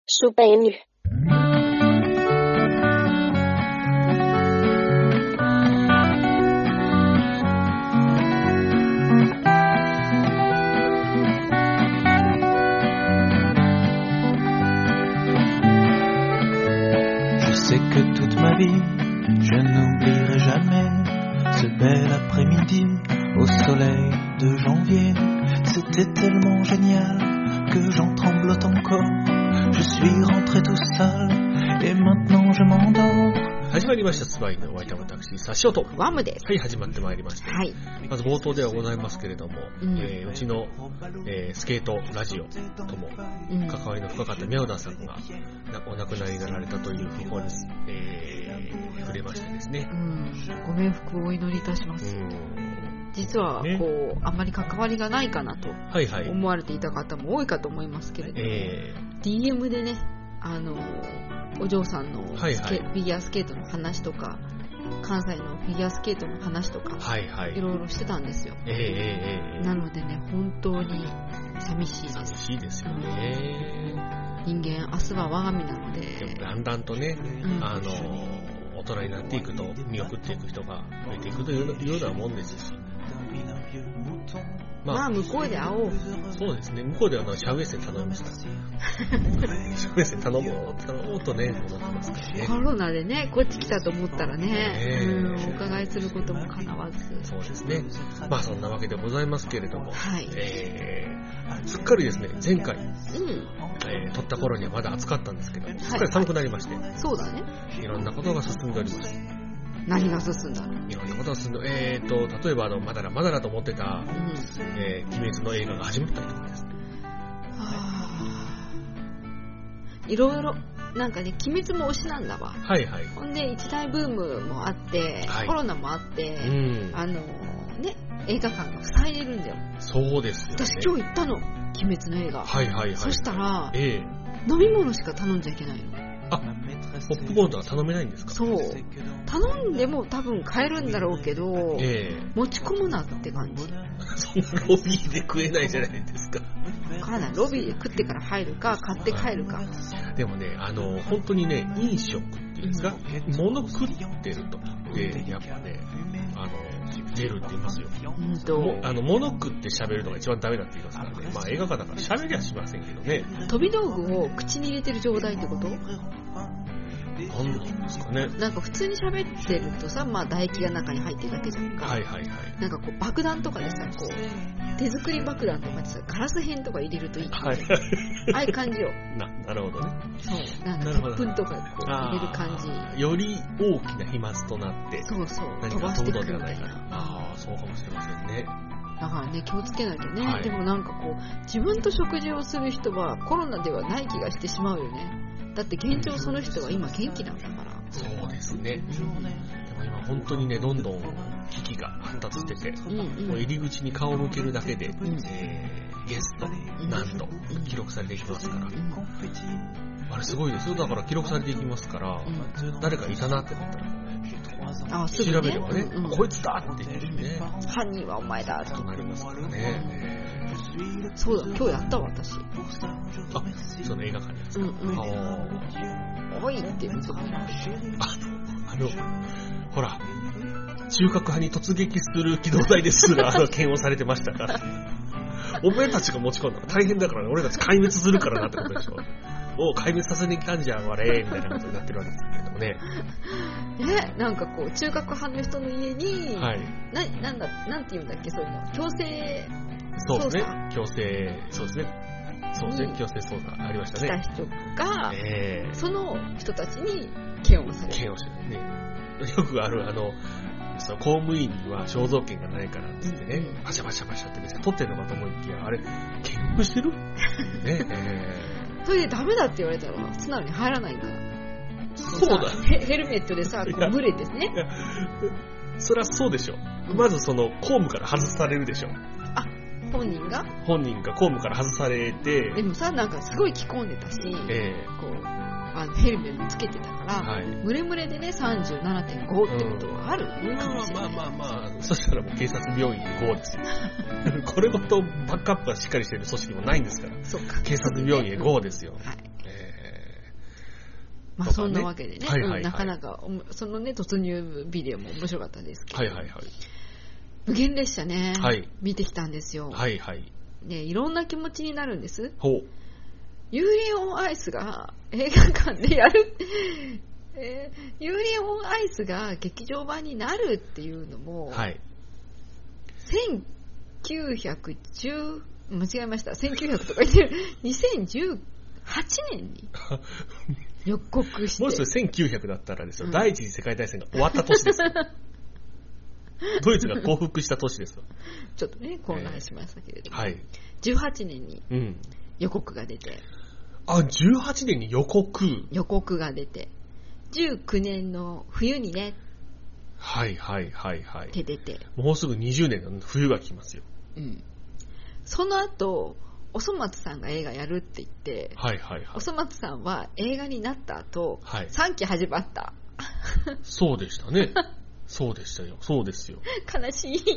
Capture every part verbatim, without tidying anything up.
Chopin. Je sais que toute ma vie, je n'oublierai jamais ce bel après-midi au soleil de janvier. C'était tellement génial que j'en tremblote encore. Je suis rentré tout seul et maintenant je m'endors. 始まりましたスパイのお相手は私サシオとワムです。 はい始まってまいりました、 はい、 まず冒頭ではございますけれども、 うんえー、うちの、えー、スケートラジオとも関わりの深かった宮田さんがお亡くなりになられたという訃報に、えー、触れましてですね、 うん、ご冥福をお祈りいたします。うん実はこう、ね、あまり関わりがないかなと思われていた方も多いかと思いますけれども、えー、ディーエム でねあのお嬢さんのスケ、はいはい、フィギュアスケートの話とか関西のフィギュアスケートの話とか、はいはい、いろいろしてたんですよ、えー、なのでね本当に寂しいです。 寂しいですよね、 うん、人間明日は我が身なので、 でもだんだんとね、うん、あの大人になっていくと見送っていく人が増えていくというようなもんですし、 まあ、まあ向こうで会おう。 そうですね、向こうではシャウエッセン頼みました。シャウエッセン頼もう頼もうとね思ってますからね。 コロナでねこっち来たと思ったらね、ねうん、お伺いすることも叶わず。 そうですね。まあそんなわけでございますけれども、 はい、 えー、すっかりですね前回、うんえー、撮った頃にはまだ暑かったんですけど、すっかり寒くなりまして、はい、 そうだね。 いろんなことが進んでおります。 何が進んだの？ いろんなことが進んで、えーと、例えばあの、まだらまだらと思ってた、うんえー、鬼滅の映画が始まったりとかです。 いろいろ、なんかね、鬼滅も推しなんだわ。 はいはい。 ほんで、一大ブームもあって、はい、コロナもあって、うん、あの、ね、映画館が塞いでるんだよ。 そうですよね。 私今日行ったの、鬼滅の映画。 はいはいはい。 そしたら、 えー、飲み物しか頼んじゃいけないの。 あ、ポップコーンとか頼めないんですか？ そう頼んでも多分買えるんだろうけど、えー、持ち込むなって感じ。 そんなロビーで食えないじゃないですか。 分からない。ロビーで食ってから入るか買って帰るか。 でもねあの本当にね飲食っていうんですか、うん、物食ってるとでやっぱねあの出るって言いますよ。もあの物食って喋るのが一番ダメだって言いますからね。まあ映画館だから喋りはしませんけどね。 飛び道具を口に入れてる状態ってこと？ なんなんですかね。 なんか普通に喋ってるとさ、まあ唾液が中に入ってるだけじゃんか。 はいはいはい。 なんかこう爆弾とかでさ、こう手作り爆弾とかでさ、ガラス片とか入れるといい。はい。ああいう感じよ。 な、なるほどね。 そう。なんか鉄粉とかこう入れる感じ。 より大きな飛沫となって。 そうそう。 何か飛ぶのではないかな。ああ、そうかもしれませんね。 だからね気をつけなきゃね、はい、でもなんかこう自分と食事をする人はコロナではない気がしてしまうよね。だって現状その人は今元気なんだから。 そうですね、うん、でも今本当にねどんどん機器が発達してて、うんうん、もう入り口に顔を向けるだけで、うんえー、ゲスト何度記録されていきますから、うん、あれすごいですよ。だから記録されていきますから、うん、誰かいたなって思ったらあすぐね、 調べればね、うん、こいつだって言ってね、 犯人はお前だとなりますからね。 そうだ今日やったわ私。あその映画館にやつか、うんうん、 あおいって言うとこにああのほら中核派に突撃する機動隊ですらあの嫌悪されてましたからお前たちが持ち込んだら大変だからね、俺たち壊滅するからなってことでしょお壊滅させに来たんじゃん我々みたいなことになってるわけですけれどもね。 ね、なんかこう中核派の人の家に、はい、な, なんだなんて言うんだっけそういうの強制そうですね強制そうですねそうですね強制捜査ありましたね。 来た人が、 えー、 その人たちに嫌悪される。 嫌悪してるね。よくあるあのその公務員には肖像権がないからってってね、うん、バシャバシャバシャって別に取ってるのかと思いきやあれ見学してるね、 えー、それでダメだって言われたら素直に入らないんだから。 そうだヘ, ヘルメットでさこうブレてね。 そりゃそうでしょ、うん、まずその公務から外されるでしょ。 あ本人が本人が公務から外されてでもさなんかすごい着込んでたし、えー、こうあのヘルメットつけてたから、はい、ムレムレでね さんじゅうななてんご ってことはある、 うん、まあまあまあまあそしたらもう警察病院へごですよこれごとバックアップがしっかりしている組織もないんですから。 そうか警察病院へごですよ、 はいまあそんなわけでね、はいはいはい、なかなかそのね突入ビデオも面白かったですけど、はいはいはい、無限列車ね、はい、見てきたんですよ。はいはい。ね、いろんな気持ちになるんです。ほう。ユーリオンアイスが映画館でやる、えー、ユーリオンアイスが劇場版になるっていうのも、はい、せんきゅうひゃくじゅう間違えました、せんきゅうひゃくとか言ってるにせんじゅうはちねんに予告してもしせんきゅうひゃくだったらですよ、うん、第一次世界大戦が終わった年ですよドイツが降伏した年ですよ。 ちょっとね混乱しましたけれども、えーはい、じゅうはちねんに予告が出て、 うん、あじゅうはちねんに予告予告が出てじゅうきゅうねんの冬にね、 はいはいはいはい。 って出て、 もうすぐにじゅうねんの冬が来ますよ。 うん。その後、おそ松さんが映画やるって言って、はいはいはい。おそ松さんは映画になった後、はい、さんき始まった。 そうでしたね。そうでしたよ。そうですよ。 悲しい。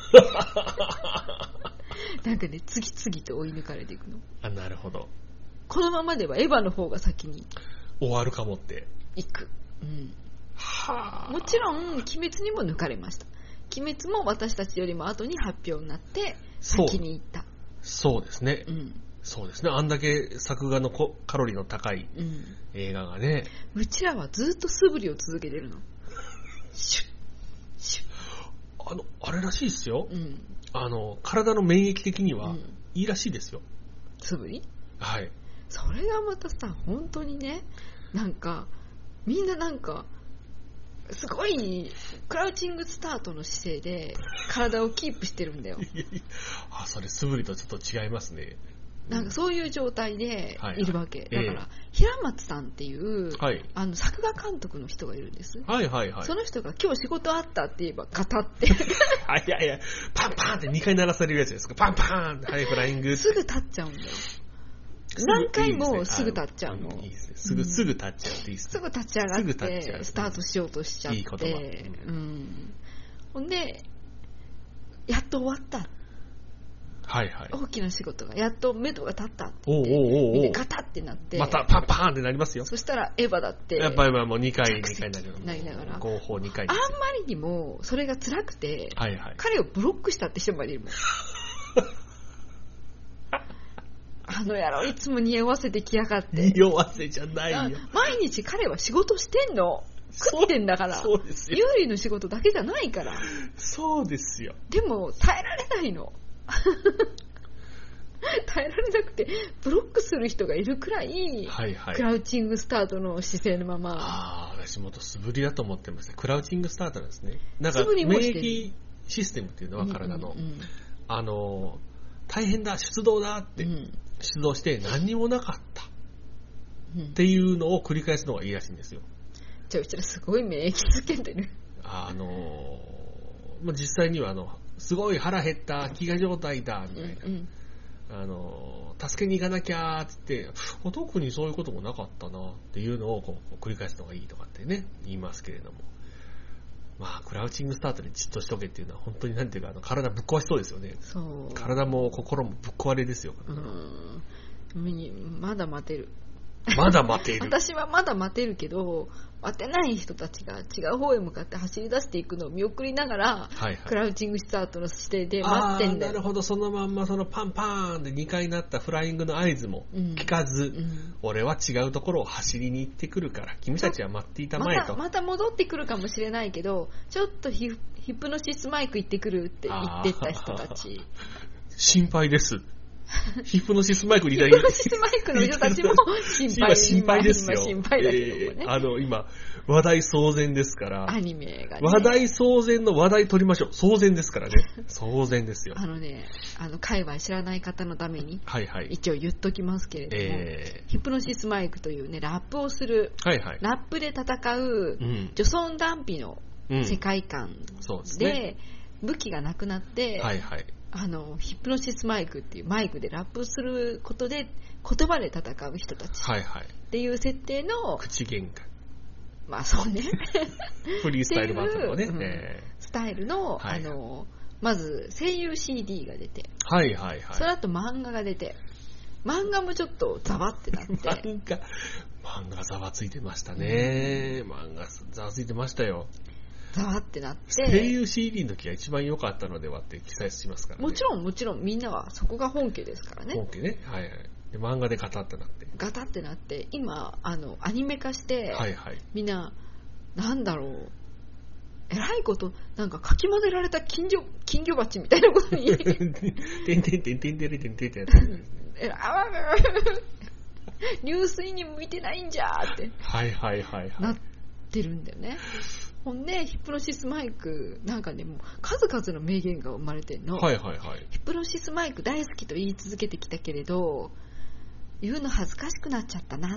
なんかね、次々と追い抜かれていくの。 あ、なるほど。 このままではエヴァの方が先に終わるかもって。 行く。うん。はあ。もちろん、鬼滅にも抜かれました。鬼滅も私たちよりも後に発表になって、先に行った。 そうですね。うん。そうですね。あんだけ作画のカロリーの高い映画がね。 うん、うちらはずっと素振りを続けてるの。シュッ、シュッ。 あの、あれらしいですよ。うん。あの、体の免疫的には、いいらしいですよ。 素振り？ はい。 それがまたさ、本当にね、なんか、みんななんか、すごいクラウチングスタートの姿勢で体をキープしてるんだよ。 あ、それ素振りとちょっと違いますね。 なんかそういう状態でいるわけ、はいはい、だから、えー、平松さんっていう、はい、あの作画監督の人がいるんです、はいはいはい、その人が今日仕事あったって言えばガタっていやいやパンパンってにかい鳴らされるやつですか。パンパンってハイフライングすぐ立っちゃうんだよ。何回もすぐ立っちゃうの。 いいですね。すぐ、すぐ立っちゃうっていいですね。 すぐ立ち上がってスタートしようとしちゃって。いい言葉。うん。ほんで、やっと終わった。 はいはい。 大きな仕事が、やっと目処が立ったって言って、おうおうおうおう、ガタってなって。 またパンパーンってなりますよ。 そしたらエヴァだって。 やっぱりもうにかい、にかいになる。 なりながら。 合法にかい。 あんまりにもそれが辛くて、はいはい、彼をブロックしたって人までいるもん。あの野郎いつも匂わせてきやがって。 匂わせじゃないよ。 毎日彼は仕事してんの。食ってんだから。そうですよ。有利の仕事だけじゃないから。 そうですよ。 でも耐えられないの。耐えられなくてブロックする人がいるくらい、はいはい、クラウチングスタートの姿勢のまま。 ああ、私もっと素振りだと思ってました。クラウチングスタートなんですね。なんか免疫システムっていうのは体の、うんうんうん、あの大変だ出動だって、うん、出動して何にもなかった、うん、っていうのを繰り返すのがいいらしいんですよ。 じゃあうちらすごい免疫つけてる。 あの実際にはあのすごい腹減った飢餓状態だみたいな、うんうん、あの助けに行かなきゃーって特にそういうこともなかったなっていうのをこう繰り返すのがいいとかってね言いますけれども、まあクラウチングスタートでじっとしとけっていうのは本当になんていうかあの体ぶっ壊しそうですよね。そう、体も心もぶっ壊れですよ。 うん、まだ待てる。 まだ待てる。 私はまだ待てるけど、待てない人たちが違う方へ向かって走り出していくのを見送りながら、はいはい、クラウチングスタートの指定で待ってんだよ。 あ、なるほど。そのまんまそのパンパーンでにかいになったフライングの合図も聞かず、うんうん、俺は違うところを走りに行ってくるから君たちは待っていたまえと。 また、また戻ってくるかもしれないけど、ちょっと ヒ, ヒプノシスマイク行ってくるって言ってた人たち。 心配です。ヒプノシスマイクにいたヒプノシスマイクの人たちも心配。 今心配ですよ。 心配だけどもね、 えー、あの今話題騒然ですから。 アニメがね。 話題騒然の話題取りましょう。騒然ですからね。騒然ですよ。 あのね、あの界隈知らない方のために、はいはい、一応言っときますけれども、えー、ヒプノシスマイクというねラップをする、はいはい、ラップで戦う、うん、ジョソン・ダンピの世界観で、うん、そうですね、武器がなくなって、はいはい、あのヒプノシスマイクっていうマイクでラップすることで言葉で戦う人たちっていう設定の、 口喧嘩、 まあそうねフリースタイルバトルのね、うんえー、スタイルの、はい、あのまず声優 シーディー が出て、 はいはいはい、 その後漫画が出て、漫画もちょっとザワってなって漫画漫画ざわついてましたね。漫画ざわついてましたよ。 ざわってなって。 声優 シーディー の時が一番良かったのではって記載しますからね。 もちろんもちろんみんなはそこが本家ですからね。 本家ね。はいはい。で漫画でガタってなって。 ガタってなって、今、あの、アニメ化して、はいはい、みんな、なんだろう、えらいこと、なんかかき混ぜられた金魚、金魚鉢みたいなことに。てんてんてんてんてんてんてんてんてんてん。えら、あわ入水に向いてないんじゃーって。 はいはいはいはい。 なってるんだよね。ほんで、ヒプノシスマイク、なんかね、もう数々の名言が生まれてんの。 はいはいはい。 ヒプノシスマイク大好きと言い続けてきたけれど、言うの恥ずかしくなっちゃったな。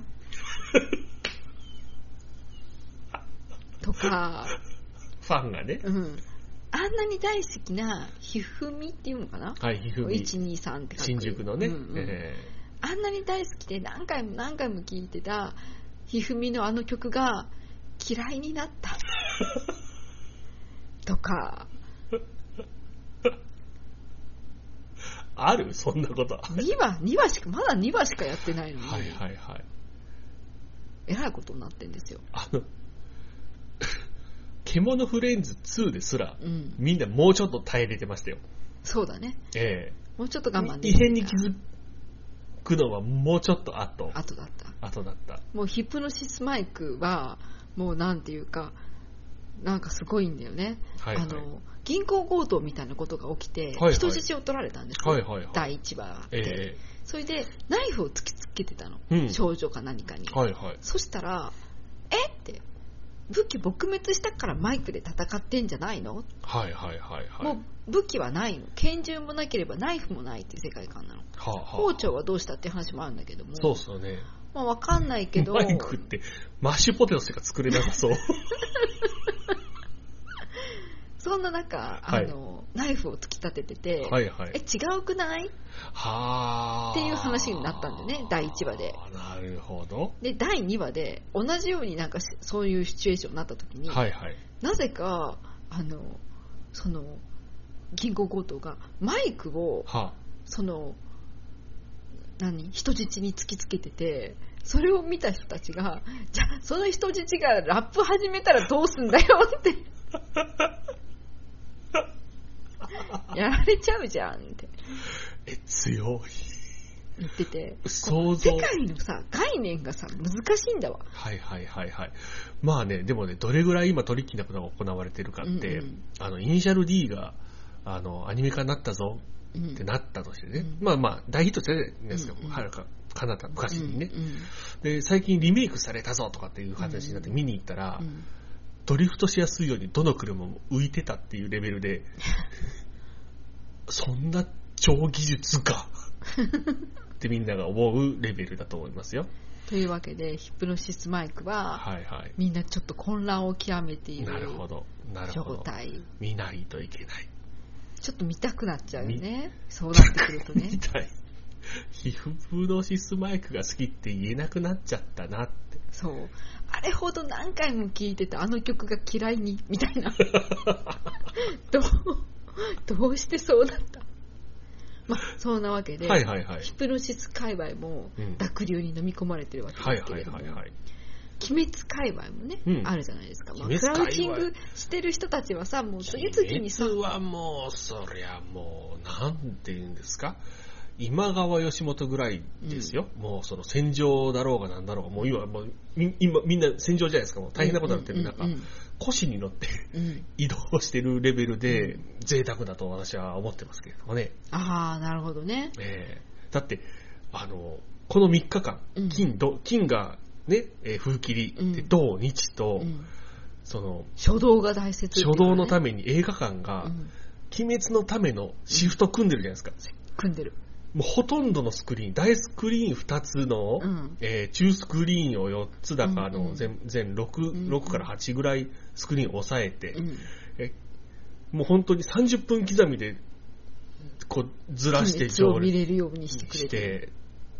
とか。 ファンがね。 うん。あんなに大好きなひふみっていうのかな。 はい、ひふみ。 いちにさんって書く。 新宿のね。うんうん、 えー、あんなに大好きで何回も何回も聴いてたひふみのあの曲が嫌いになった。とか。 あるそんなこと。 にわ、にわしか、まだにわしかやってないのに。 はいはいはい。 えらいことになってんですよ。 あの、獣フレンズツーですら、うん、みんなもうちょっと耐えれてましたよ。 そうだね。 ええもうちょっと我慢できる。異変に気づくのはもうちょっと後。 後だった。 後だった。 もうヒプノシスマイクは、もうなんていうか、なんかすごいんだよね。はいはい、あの銀行強盗みたいなことが起きて、はいはい、人質を取られたんですよ、はいはいはい、だいいちわで、えー、それでナイフを突きつけてたの、うん、少女か何かに、はいはい、そしたらえって武器撲滅したからマイクで戦ってんじゃないの、 はいはいはいはい、 もう武器はないの、拳銃もなければナイフもないっていう世界観なの、はあはあ、包丁はどうしたっていう話もあるんだけども、 そうっすよね、 まあ、分かんないけどマイクってマッシュポテトしか作れなさそうそんな中、あの、はい、ナイフを突き立ててて、はいはい、え、違うくないはっていう話になったんだよね、だいいちわで。 なるほど。 で、だいにわで同じようになんかそういうシチュエーションになった時に、はいはい、なぜか、あの、その、銀行強盗がマイクを、はその、何人質に突きつけてて、それを見た人たちが、じゃあその人質がラップ始めたらどうすんだよってやられちゃうじゃんってえ強い言ってて、 想像世界のさ概念がさ難しいんだわ。 はいはいはいはい。まあね、でもね、どれぐらい今トリッキーなことが行われてるかって、うんうん、あのイニシャル D があのアニメ化になったぞってなったとしてね、うん、まあまあ大ヒットしてるじゃないですか、はるか彼方昔にね、うんうん、で最近リメイクされたぞとかっていう形になって見に行ったら、うんうん、ドリフトしやすいようにどの車も浮いてたっていうレベルでそんな超技術かってみんなが思うレベルだと思いますよ。 というわけでヒプノシスマイクは、はいはい、みんなちょっと混乱を極めている。 なるほどなるほど。 状態。 見ないといけない。 ちょっと見たくなっちゃうよね。そうなってくるとね。 見たい。ヒプノシスマイクが好きって言えなくなっちゃったなって。 そう。あれほど何回も聴いてたあの曲が嫌いにみたいな。どうどうしてそうなった。まあそんなわけで、はいはいはい、ヒプノシス界隈も濁流に飲み込まれてるわけですけれども、はいはいはいはい、鬼滅界隈もね、うん、あるじゃないですか。まあ、クラウチングしてる人たちはさ、もう次々にさ、 鬼滅はもうそりゃもうなんて言うんですか。今川義元ぐらいですよ、うん、もうその戦場だろうがなんだろうが、もう今もう今みんな戦場じゃないですか。もう大変なことになってる中、うんうんうんうん、腰に乗って移動してるレベルで贅沢だと私は思ってますけれどもね。 ああ、なるほどね。 えー、だってあのこのみっかかん、金土金がね、えー、風切り、うん、で土日と、うん、その初動が大切、 ね、初動のために映画館が、うん、鬼滅のためのシフト組んでるじゃないですか。 組んでる。 もうほとんどのスクリーン、大スクリーンふたつの、うんえー、中スクリーンをよっつだか、うんうん、の全, 全 6, 6からはちぐらいスクリーンを抑えて、うん、えもう本当にさんじゅっぷん刻みでこうずらして鬼滅を見れるようにしてくれて、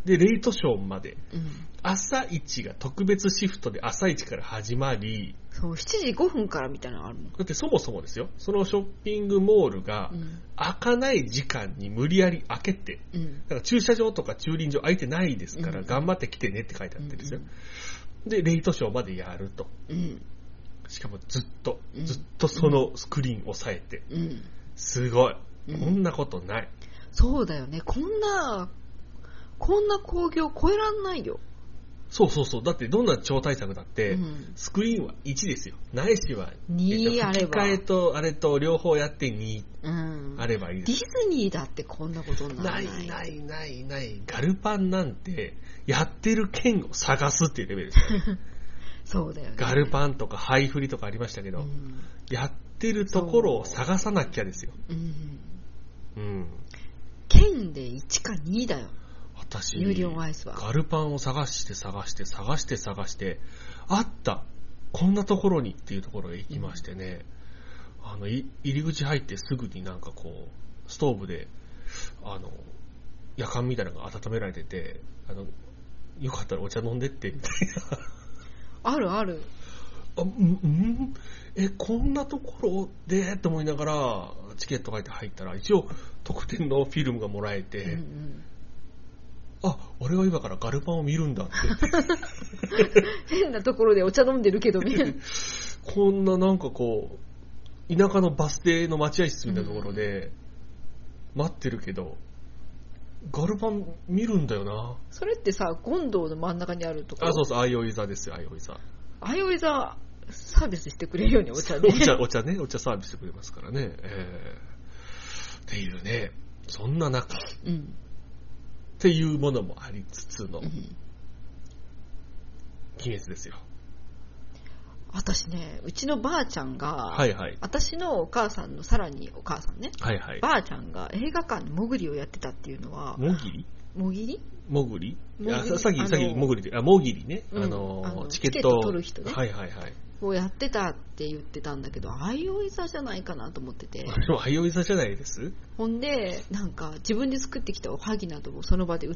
でレイトショーまで、うん、朝一が特別シフトで朝一から始まり、 そうしちじごふんからみたいなのあるもん。 だってそもそもですよ、そのショッピングモールが開かない時間に無理やり開けて、うん、だから駐車場とか駐輪場空いてないですから、うん、頑張って来てねって書いてあってるんですよ、うん、でレイトショーまでやると、うん、しかもずっとずっとそのスクリーン押さえて、うん、すごい、うん、こんなことない。 そうだよね、こんなこんな興行超えらんないよ。 そうそうそう、だってどんな超大作だって、うん、スクリーンはいちですよ、ないしはにあれば、 吹き替えとあれと両方やってにあればいいです、 うん、ディズニーだってこんなことない。 ないないないない。ガルパンなんてやってる券を探すっていうレベルですよそうだよね。 ガルパンとかハイフリとかありましたけど、うん、やってるところを探さなきゃですよ。うん、 うん、券でいちかにだよ。 私有料アイスはガルパンを探して探して探して探してあったこんなところにっていうところへ行きましてね、うん、あの入り口入ってすぐになんかこうストーブであの夜間みたいなのが温められてて、あのよかったらお茶飲んでってみたいなあるある。 あ、うん、えこんなところでと思いながらチケット書いて入ったら一応特典のフィルムがもらえて、うんうん、あ、俺は今からガルパンを見るんだって変なところでお茶飲んでるけどねこんななんかこう田舎のバス停の待合室みたいなところで待ってるけど、うん、ガルパン見るんだよな。 それってさ、権堂の真ん中にあるところ。 あ、そうそう、相生座ですよ、相生座。 相生座サービスしてくれるようにお茶ねお茶、お茶ね、お茶サービスしてくれますからね、えー、っていうね、そんな中、うん、っていうものもありつつの、うん、鬼滅ですよ。 私ね、うちのばあちゃんが、 はいはい、 私のお母さんのさらにお母さんね、 はいはい、 ばあちゃんが映画館にもぐりをやってたっていうのは、 もぎりもぎりもぐりあ、さっき、さっきもぐりで、あ、もぎりね、うん、あのあのチケット、 チケット取る人ね、 はいはいはい。 をやってたって言ってたんだけど、相生座じゃないかなと思ってて。 相生座じゃないです。 ほんで、なんか自分で作ってきたおはぎなどをその場で売って、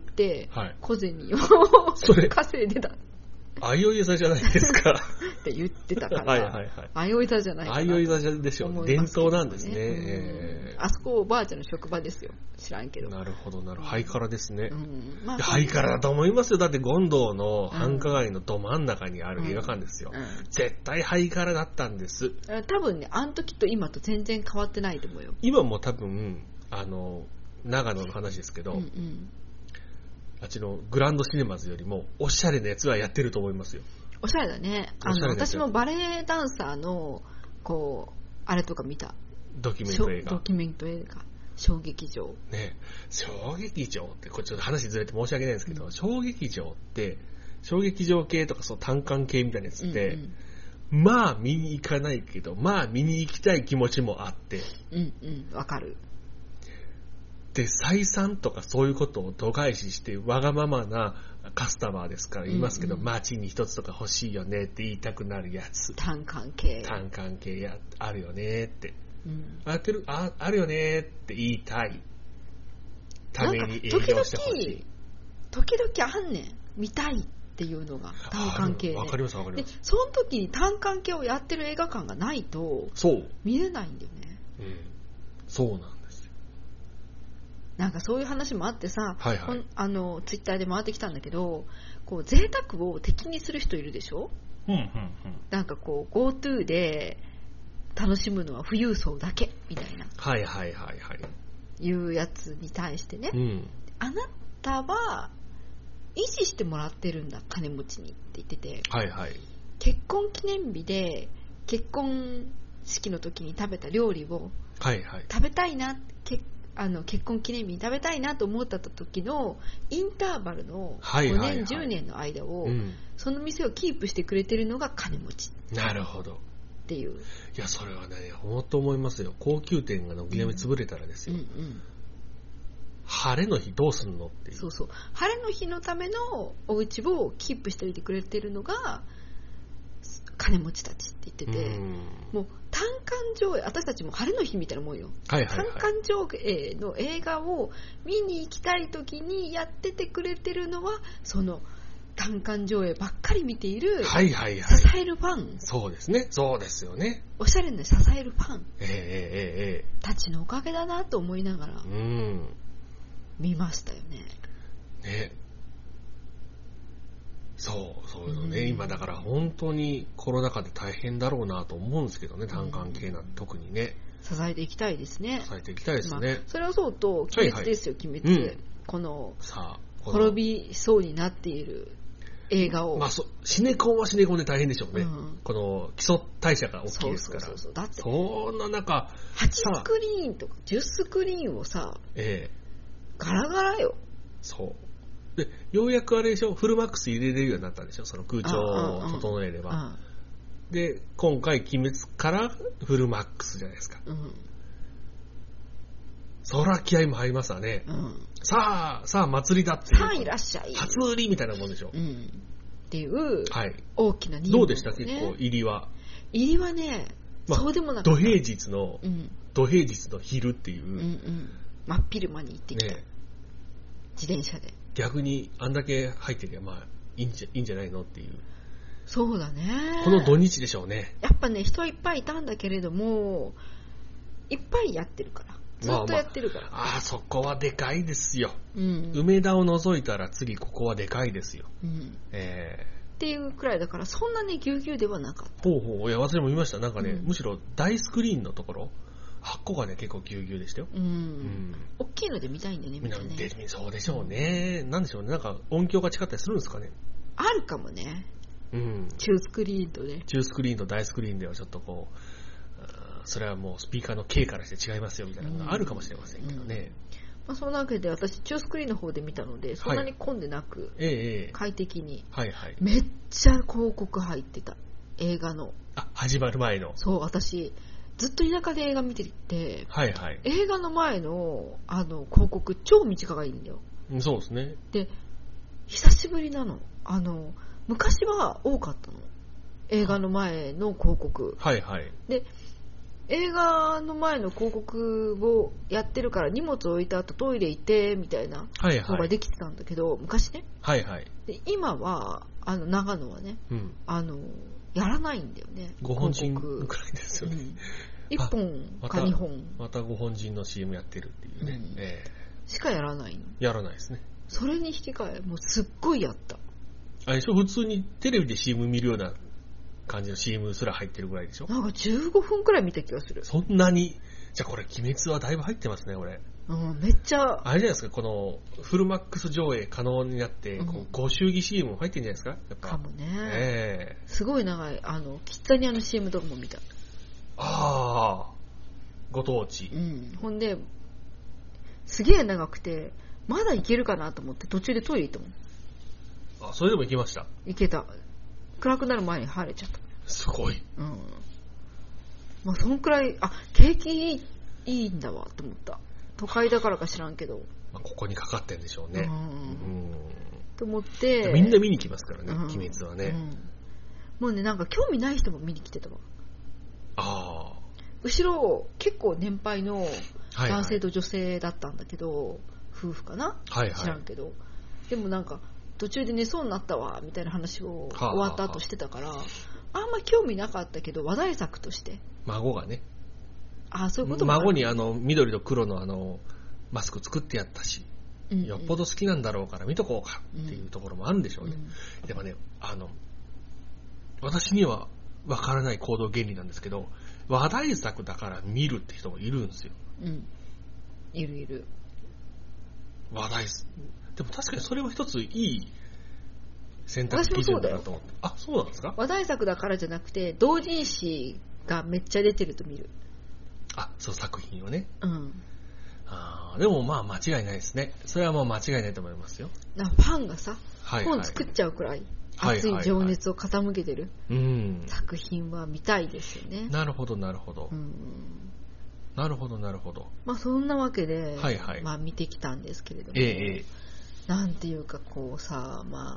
はい、小銭を稼いでた。 相生座じゃないですかって言ってたから、 はいはいはい、 相生座じゃないかなと相生座でしょう、伝統なんですね、うんえー、あそこおばあちゃんの職場ですよ、知らんけど。 なるほどなるほど、ハイカラですね、うんまあ、ハイカラだと思いますよ。だって権堂の繁華街のど真ん中にある映画館ですよ、うんうん、絶対ハイカラだったんです。 多分ね、あの時と今と全然変わってないと思うよ。 今も多分あの長野の話ですけど、うんうん、あっちのグランドシネマズよりもおしゃれなやつはやってると思いますよ。 おしゃれだね。あの私もバレエダンサーのこうあれとか見た。 ドキュメント映画。 ドキュメント映画。小劇場。 ね、小劇場ってこれちょっと話ずれて申し訳ないんですけど、うん、小劇場って小劇場系とかそう単館系みたいなやつって、うんうん、まあ見に行かないけど、まあ見に行きたい気持ちもあって。 うんうん、わかる。 で採算とかそういうことを度外視してわがままなカスタマーですから言いますけど、うんうん、街に一つとか欲しいよねって言いたくなるやつ、 単館系単館系やあるよねって、うん、あってる あ, あるよねって言いたいために営業してほしい。 時々時々あんねん、見たいっていうのが単館系で、 わかりますわかります。 でその時に単館系をやってる映画館がないとそう見れないんだよね。 うん、そうなんなんかそういう話もあってさ、 はいはい、 あのツイッターで回ってきたんだけど、こう贅沢を敵にする人いるでしょ、うんうんうん、なんかこう GoTo で楽しむのは富裕層だけみたいな、 はいはいはいはい、 いうやつに対してね、うん、あなたは維持してもらってるんだ金持ちにって言ってて、 はいはい、 結婚記念日で結婚式の時に食べた料理を食べたいなって、はいはい、あの結婚記念日に食べたいなと思った時のインターバルのごねん、はいはいはい、じゅうねんの間を、うん、その店をキープしてくれてるのが金持ち。 なるほどっていう。いやそれはね本当思いますよ。高級店が軒並み潰れたらですよ、うんうんうん、晴れの日どうすんのっていう。 そうそう、晴れの日のためのお家をキープしておいてくれてるのが金持ちたちって言ってて、うん、もう単館上映、私たちも晴れの日みたいなもんよ、はいはいはい、単館上映の映画を見に行きたい時にやっててくれてるのはその単館上映ばっかり見ている、はいはいはい、支えるファン、 そうですね、そうですよね、 おしゃれな支えるファン、 えーえーえー、たちのおかげだなと思いながら、うん、見ましたよね。 ね、そうそういうのね、うん、今だから本当にコロナ禍で大変だろうなと思うんですけどね、単館系なんて特にね、 支えていきたいですね。 支えていきたいですね。 まあ、それはそうと鬼滅ですよ、はいはい、鬼滅、うん、このさあ滅びそうになっている映画を、 まあ、そシネコンはシネコンで大変でしょうね、うん、この基礎代謝が大きいですから。そうそうそうそう、だってそんな中はちスクリーンとかじゅうスクリーンをさ、ええ、ガラガラよ。 そうで、ようやくあれでしょ、フルマックス入れれるようになったんでしょ、その空調を整えれば。ああああ、で今回鬼滅からフルマックスじゃないですか、うん、そら気合も入りますわね、うん、さあさあ祭りだっていう、 さあいらっしゃい、 初売りみたいなもんでしょ、うん、 っていう大きなニーズ、 ね、どうでした結構入りは。 入りはね、まあ、そうでもなかった。 土平日の、うん、土平日の昼っていう、うんうん、 真っ昼間に行ってきた、ね、自転車で。 逆にあんだけ入ってりゃまあいいんじゃ、いいんじゃないのっていう。 そうだね、 この土日でしょうね。 やっぱね、人はいっぱいいたんだけれども、いっぱいやってるから、ずっとやってるから、 まあまあ、あそこはでかいですよ、うん、梅田を除いたら次ここはでかいですよ、うん、えー、っていうくらいだから、そんなにぎゅうぎゅうではなかった。 ほうほう、いや私も見ました。なんかね、うん、むしろ大スクリーンのところはっこがね結構ぎゅうぎゅうでしたよ、うんうん、 大きいので見たいんだよね、みんなね。 そうでしょうね、なんでしょうね、なんか音響が違ったりするんですかね。 あるかもね、うん、中スクリーンとね、 中スクリーンと大スクリーンではちょっとこう、それはもうスピーカーの径からして違いますよみたいなのがあるかもしれませんけどね、うんうん、 まあ、そんなわけで私中スクリーンの方で見たのでそんなに混んでなく、はい、快適に、はいはい、めっちゃ広告入ってた、映画の。 あ、始まる前の。 そう、私ずっと田舎で映画見てて、はいはい、映画の前のあの広告超短がいいんだよ。 そうですね。 で久しぶりなの。あの昔は多かったの、映画の前の広告。はいはい。で映画の前の広告をやってるから荷物置いた後トイレ行ってみたいなのができてたんだけど、はいはい、昔ね。はいはい。で今はあの長野はね、うん、あのやらないんだよね。 ごほん人くらいですよね。うん、 いっぽんかにほん。 またごほん人の シーエム やってるっていうね。うん、えー、しかやらないの。 やらないですね。 それに引き換えもうすっごいやった。 あれでしょ、普通にテレビで シーエム 見るような感じの シーエム すら入ってるぐらいでしょ。 なんかじゅうごふんくらい見た気がする。 そんなに。じゃあこれ鬼滅はだいぶ入ってますね、これ。 うん、めっちゃ。 あれじゃないですか、このフルマックス上映可能になって、うん、こうご祝儀 シーエム も入ってるんじゃないですか、やっぱ。 かもね。えー、すごい長い、あのキッザニアの シーエム とかも見た。 ああ、ご当地。 うん。ほんですげえ長くて、まだいけるかなと思って途中でトイレ行ったもん。 あ、それでも行きました。 行けた。暗くなる前に入れちゃった。 すごい。 うん。まあそんくらい、あ、景気いい、いいんだわと思った。都会だからか知らんけど。 まあ、ここにかかってんでしょうね。うん。うん、 と思って。 みんな見に来ますからね、うん、鬼滅はね、うん。 もうね、なんか興味ない人も見に来てたわ。ああ。後ろ結構年配の男性と女性だったんだけど、はいはい、夫婦かな、はいはい、知らんけど。でもなんか途中で寝そうになったわみたいな話を終わった後してたから、はあはあ、あんま興味なかったけど話題作として孫がね、 あ、そういうこともある。 孫にあの緑と黒のあのマスク作ってやったし、うんうん、よっぽど好きなんだろうから見とこうかっていうところもあるんでしょうね、うん、でもね、あの私にはわからない行動原理なんですけど、話題作だから見るって人もいるんですよ。 うん、いるいる。 話題でも確かにそれは一ついい選択基準だなと思って。あ、そうなんですか。 話題作だからじゃなくて同人誌がめっちゃ出てると見る。 あ、そう、作品をね。うん。あ、でもまあ間違いないですね。それはもう間違いないと思いますよ。 ファンがさ、はいはい、本作っちゃうくらい熱い情熱を傾けてる、はいはいはい、作品は見たいですよね。 なるほどなるほど。うん、なるほどなるほど。 まあそんなわけで、はいはい、まあ見てきたんですけれども、ええ、なんていうかこうさ、まあ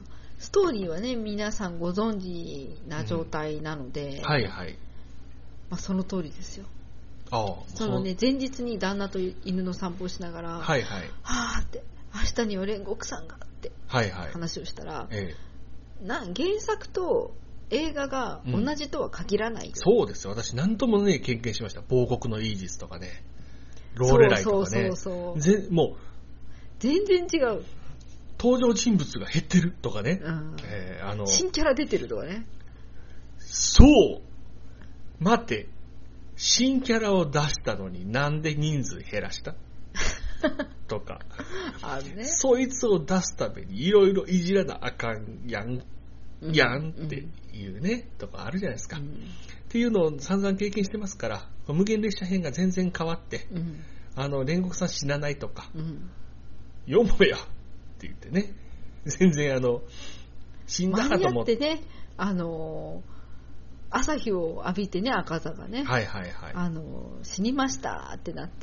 ストーリーはね皆さんご存知な状態なので、 うん、はいはい、 まあ、その通りですよ。 ああ、 そのね前日に旦那と犬の散歩をしながら、 はいはい、 はあって明日には煉獄さんがって話をしたら、はいはい、ええ、な原作と映画が同じとは限らない、うん、 そうですよ。私何ともね経験しました。亡国のイージスとかね、ローレライとかね、そうそうそうぜもう全然違う。 登場人物が減ってるとかね、うん、 えー、あの新キャラ出てるとかね。 そう待て、新キャラを出したのになんで人数減らしたとかある、ね、 そいつを出すためにいろいろいじらなあかんやん、うん、やんっていうね、うん、とかあるじゃないですか、うん、っていうのを散々経験してますから、無限列車編が全然変わって、うん、あの煉獄さん死なないとか、うん、読めよって言ってね、全然あの死んだかと思って、 ね、あの朝日を浴びてね、赤座がね、 はいはいはい、 あの死にましたってなって、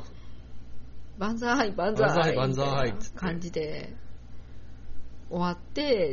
万歳万歳みたいな感じで終わって、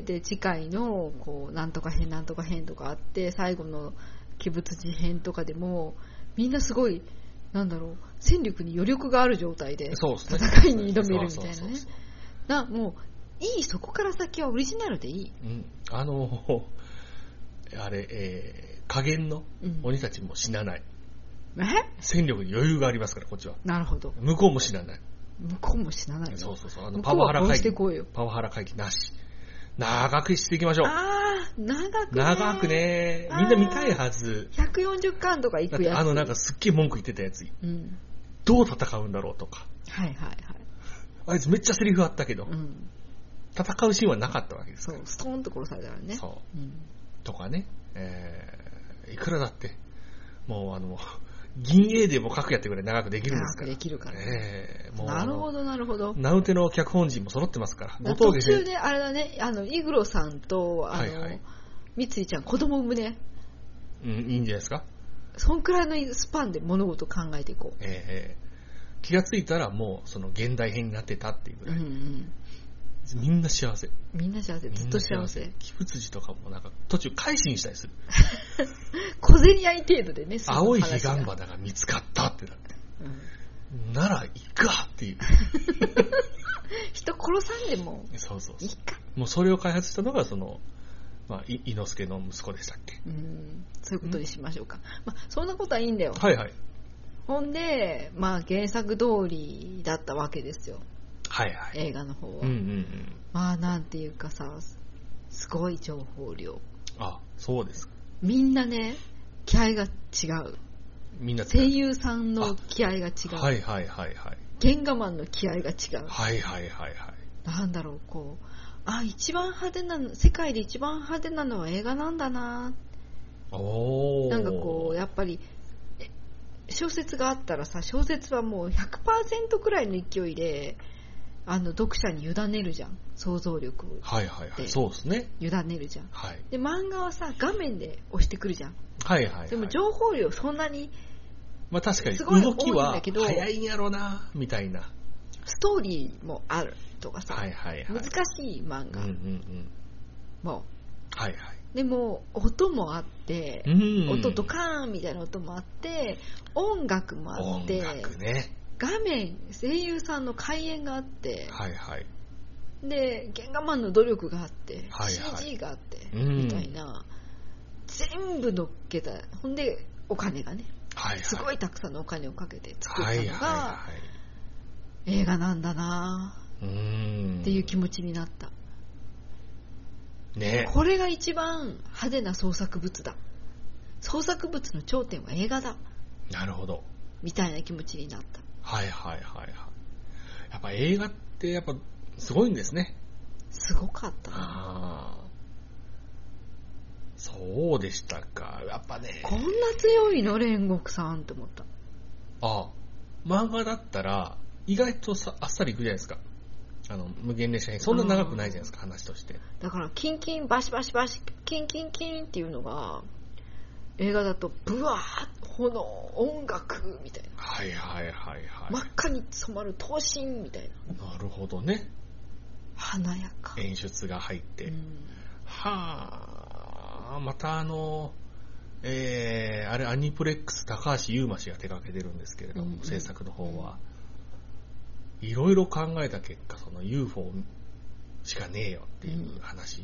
で次回のこうなんとか編なんとか編とかあって、最後の鬼物事編とかでもみんなすごいなんだろう、戦力に余力がある状態で戦いに挑めるみたいなね。なもういい、そこから先はオリジナルでいい、 うん、あのあれ、えー、加減の鬼たちも死なない、 うん、え戦力に余裕がありますから、こっちは。 なるほど。 向こうも死なない。 向こうも死なないの。 そうそうそう、あのパワハラ会議、パワハラ会議なし、長くしていきましょう。 あー、長くね、 長くね、みんな見たいはず。 ひゃくよんじゅっかんとかいくやつ。 あのなんかすっげえ文句言ってたやつ、うん、どう戦うんだろうとか、 はいはいはい、 あいつめっちゃセリフあったけど、うん、戦うシーンはなかったわけですから。 そう、ストーンと殺されたらね。 そう、うん、とかね、えー、いくらだってもうあの銀英でも書くやってぐらい長くできるんですから。 長くできるから、ね、 えー、もうなるほどなるほど。 名うての脚本陣も揃ってますから。 途中であれだね、あのイグロさんとあの、はいはい、三井ちゃん子供産むね。 うん、いいんじゃないですか。 そんくらいのスパンで物事を考えていこう。 えー、気がついたらもうその現代編になってたっていうぐらい、うんうん、みんな幸せ。 みんな幸せ、ずっと幸せ。 鬼物児とかもなんか途中改心したりする。 小競り合い程度でね。 青い彼岸花が見つかったってなって、うん、ならいいかっていう。 人殺さんでもいいか。 そうそうそう。もうそれを開発したのがその、まあ、伊之助の息子でしたっけ。 うん、そういうことにしましょうか。まあ、そんなことはいいんだよ。 はいはい。 ほんで、まあ原作通りだったわけですよ。 はいはい、 映画の方は、 うんうんうん、 まあなんていうかさ、すごい情報量。 あ、そうです。 みんなね、気合が違う。 みんな声優さんの気合が違う。 はいはいはいはい。 原画マンの気合が違う。 はいはいはいはい。 なんだろう、こう、あ、一番派手なの、世界で一番派手なのは映画なんだな。 おー。 なんかこうやっぱり小説があったらさ、小説はもう ひゃくパーセント くらいの勢いで。あの読者に委ねるじゃん、想像力を。 はいはいはい、そうですね。 委ねるじゃん。 はい。 で漫画はさ、画面で押してくるじゃん。 はいはい、はい。 でも情報量そんなに、 まあ確かに動きは早いんやろなみたいな。 ストーリーもあるとかさ、 はいはいはい、 難しい漫画。うんうんうん。もう。はいはい。 でも音もあって、うんうん、音ドカーンみたいな音もあって、音楽もあって。 音楽ね。 画面、声優さんの開演があって、 はいはい、 で原画マンの努力があって、はいはい、シージー があって、うん、みたいな、全部乗っけた。ほんでお金がね、はいはい、すごいたくさんのお金をかけて作ったのが、はいはいはい、映画なんだなっていう気持ちになった、 ね、 これが一番派手な創作物だ。創作物の頂点は映画だ。 なるほど。 みたいな気持ちになった。 はいはいはいはい。やっぱ映画ってやっぱすごいんですね。 すごかったな。 あ、そうでしたか。やっぱね。 こんな強いの煉獄さんって思った。 ああ、漫画だったら意外とさあっさりいくじゃないですか。あの無限列車編そんな長くないじゃないですか、話として。 だからキンキンバシバシバシキンキンキンっていうのが映画だとブワー炎音楽みたいな、 はいはいはいはい、 真っ赤に染まる刀身みたいな。 なるほどね。 華やか。 演出が入って、うん、 はあ、またあの、えー、あれアニプレックス高橋優馬氏が手掛けてるんですけれども、うんうん、制作の方は、いろいろ考えた結果、その ユーフォー しかねえよっていう話、うん、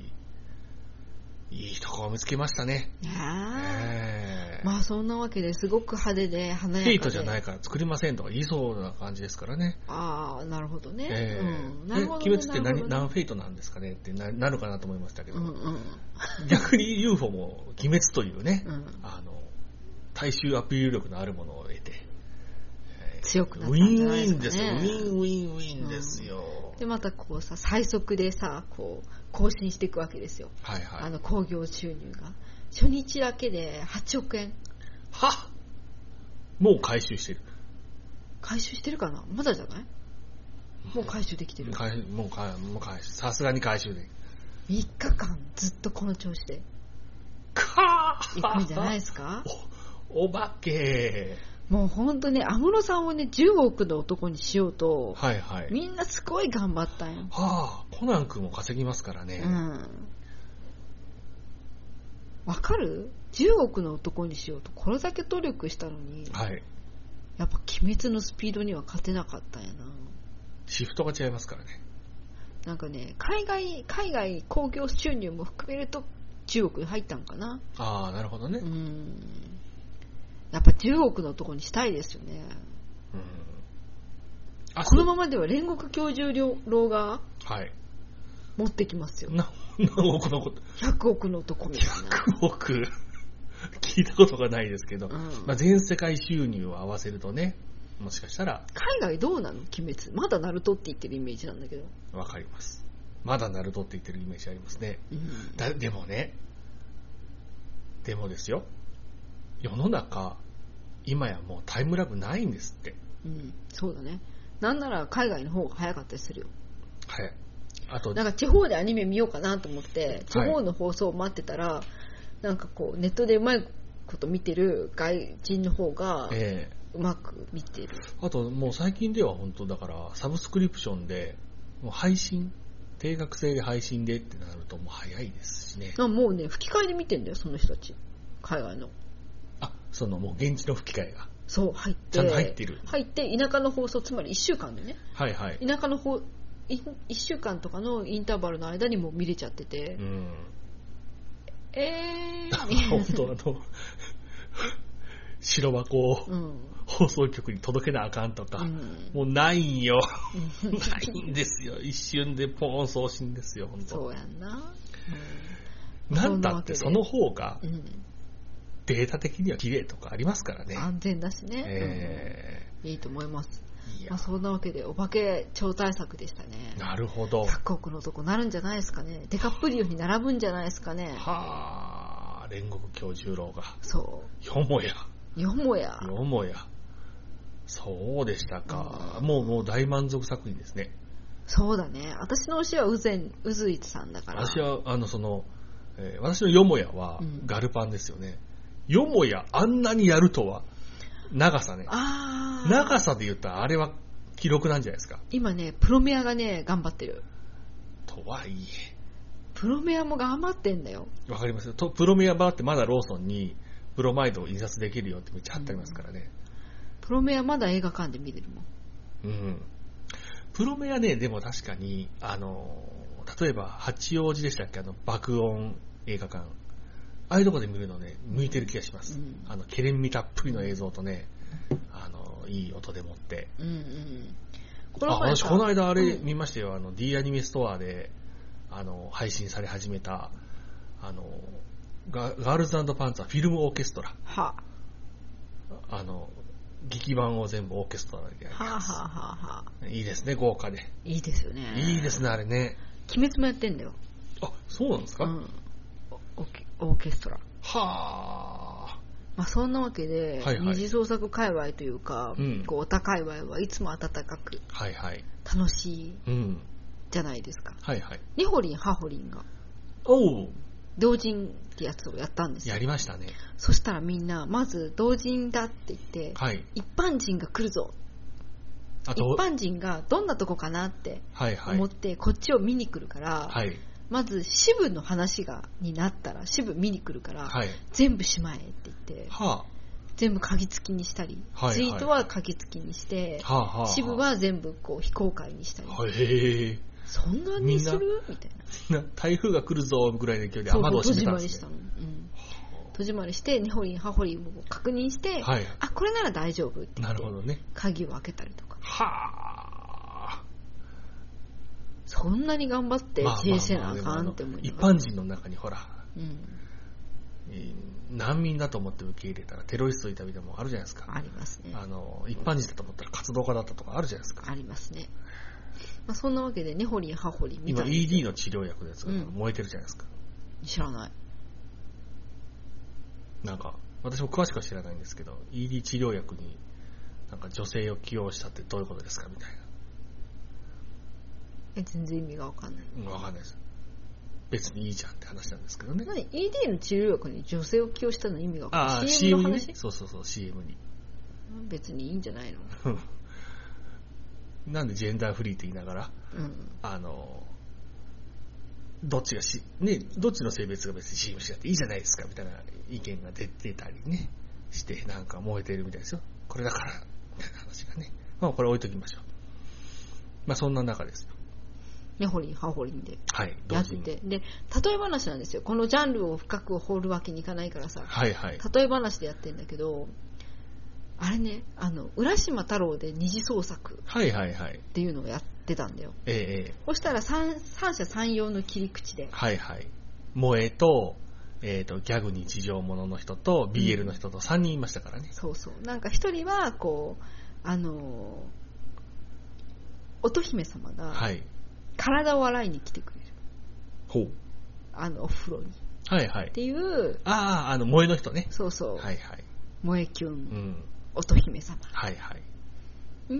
いいとこを見つけましたね。 いや、えー、まあそんなわけですごく派手で華やかで、 ヘイトじゃないから作りませんとか言いそうな感じですからね。 ああ、なるほどね。 えーうん、なるほどね。鬼滅って 何, ね、何フェイトなんですかねってななるかなと思いましたけど、うんうん、逆に ユーフォー も鬼滅というね、うん、あの大衆アピール力のあるものを得て、 えー、強くなったんじゃないですかね。 ウィンウィンですよ。ウィンウィンウィンですよ。 うん、でまたこうさ最速でさこう更新していくわけですよ。 はいはい。 あの興行収入が初日だけではちおくえん。 はもう回収してる。 回収してるかな、まだじゃない、もう回収できてる。 もう回もう回収、さすがに回収できる。 みっかかんずっとこの調子でかー行くんじゃないですか。 お、お化け。 もうほんとね、安室さんをねじゅうおくの男にしようと、 はいはい、 みんなすごい頑張ったんよ。 はあ、コナン君も稼ぎますからね。うん。 わかる？ じゅうおくの男にしようとこれだけ努力したのに、 はい、 やっぱ鬼滅のスピードには勝てなかったんやな。 シフトが違いますからね。 なんかね、海外海外興行収入も含めるとじゅうおくに入ったんかな。 ああ、なるほどね。 うん。やっぱじゅうおくの男にしたいですよね。うん。あ、このままでは煉獄教授老が持ってきますよ。 な何億のこと。 ひゃくおくの男みたいな。 ひゃくおく聞いたことがないですけど、うん、まあ、全世界収入を合わせるとね、もしかしたら。 海外どうなの？鬼滅まだナルトって言ってるイメージなんだけど。 わかります。まだナルトって言ってるイメージありますね。うん、だでもね、でもですよ、世の中今やもうタイムラグないんですって。 うん、そうだね。なんなら海外の方が早かったりするよ。 はい。あとなんか地方でアニメ見ようかなと思って地方の放送を待ってたら、はい、なんかこうネットでうまいこと見てる外人の方がうまく見てる、 えー、あともう最近では本当だからサブスクリプションでもう配信定額制で配信でってなるともう早いですしね。 あ、もうね吹き替えで見てんだよその人たち、海外の。 あ、そのもう現地の吹き替えがそう入ってちゃんと入ってる。 入って田舎の放送、つまりいっしゅうかんでね、 はいはい、 田舎の放いっしゅうかんとかのインターバルの間にも見れちゃってて、うん、えー本当あの白箱を放送局に届けなあかんとか、うん、もうないんよないんですよ。一瞬でポーン送信ですよ。本当そうやんな、 うん、なんだってその方がデータ的には綺麗とかありますからね。 安全だしね、えー、いいと思います。まあ、そんなわけでお化け超大作でしたね。 なるほど。 ひゃくおくの男なるんじゃないですかね。デカプリオに並ぶんじゃないですかね。 はあ、煉獄教授老が。 そう。 よもや。 よもや。 よもや。そうでしたか。うん、もうもう大満足作品ですね。 そうだね。私の推しはうぜん、うずいつさんだから。 私はあのその、えー、私のよもやはガルパンですよね。うん、よもやあんなにやるとは。長さね。 あー。 長さで言ったらあれは記録なんじゃないですか。 今ね、プロメアがね、頑張ってる。 とはいえ。 プロメアも頑張ってんだよ。 わかりますよ。とプロメアバーってまだローソンにプロマイドを印刷できるよってめっちゃ貼ってありますからね。 うん、プロメアまだ映画館で見れるもん。 うん。プロメアね、でも確かに、あの、例えば八王子でしたっけ、あの、爆音映画館。ああいうとこで見るのね、向いてる気がします。うん、あの、ケレン味たっぷりの映像とね、あの、いい音でもって。うんうん。このあ、私この間あれ見ましたよ。うん、あの、D アニメストアで、あの、配信され始めた、あの、ガ, ガールズ&パンツァーフィルムオーケストラ。 はあの、劇版を全部オーケストラでやります。はあ、はあはあ、いいですね、豪華で。 いいですよね。 いいですね、あれね。 鬼滅もやってんだよ。 あ、そうなんですか？うん。 オーケストラ。 はあ。 まあそんなわけで、はいはい、二次創作界隈というか、うん、こうオタ界隈はいつも温かく、 はいはい、 楽しいじゃないですか。 はいはい。 ニホリン、ハホリンが、 おう。 同人ってやつをやったんですよ。 やりましたね。 そしたらみんな、まず同人だって言って、はい、一般人が来るぞ。あと一般人がどんなとこかなって思って、はいはい、こっちを見に来るから、はい、 まず支部の話がになったら支部見に来るから、はい、全部しまえって言って、はあ、全部鍵付きにしたり、はいはい、ツイートは鍵付きにして、はあはあ、支部は全部こう非公開にしたり、はあ、へそんなにするみたいな。 みんな台風が来るぞぐらいの勢いで雨戸を閉めたんですね。そうそう、戸締まりしたの、うん、 戸締まりして根掘り葉掘りを確認して、はい、あこれなら大丈夫って言って、なるほどね、鍵を開けたりとか。はあ。そんなに頑張って自衛せなあかんって思いながら、 一般人の中にほら、うんえー、難民だと思って受け入れたらテロリストいたみたいなのもあるじゃないですか。 ありますね。 あの一般人だと思ったら活動家だったとかあるじゃないですか。 ありますね。まあ、そんなわけで根掘り葉掘り見た今 イーディー の治療薬のやつが燃えてるじゃないですか、 うん、知らない。 なんか私も詳しくは知らないんですけど イーディー 治療薬になんか女性を起用したってどういうことですかみたいな。 え全然意味が分かんない。 分かんないです。別にいいじゃんって話なんですけどね。 何 イーディー の治療薬に女性を起用したの意味が分かんない。 ああ シーエム の話、ね、そうそうそう シーエム に別にいいんじゃないのなんでジェンダーフリーって言いながら、うん、あのどっちがし、ね、どっちの性別が別に シーエム しなくていいじゃないですかみたいな意見が出てたりねしてなんか燃えてるみたいですよ。これだからみたいな話がね。まあこれ置いときましょう。まあそんな中ですよ。 根掘り葉掘りでやってて、はい、で例え話なんですよ。このジャンルを深く掘るわけにいかないからさ、はいはい、例え話でやってるんだけど。あれね、あの浦島太郎で二次創作っていうのをやってたんだよ。はいはいはい、ええ、そしたら 三, 三者三様の切り口で、 はいはい、萌えと、えー、とギャグ日常ものの人と ビーエル の人とさんにんいましたからね。 うん、そうそう。なんか一人はこうあの乙姫様が体を洗いに来てくれる。ほう。あのお風呂に。はいはい。っていう。 あああの萌えの人ね。 そうそう。 はいはい。 萌えキュン。うん。乙姫様。 はいはい。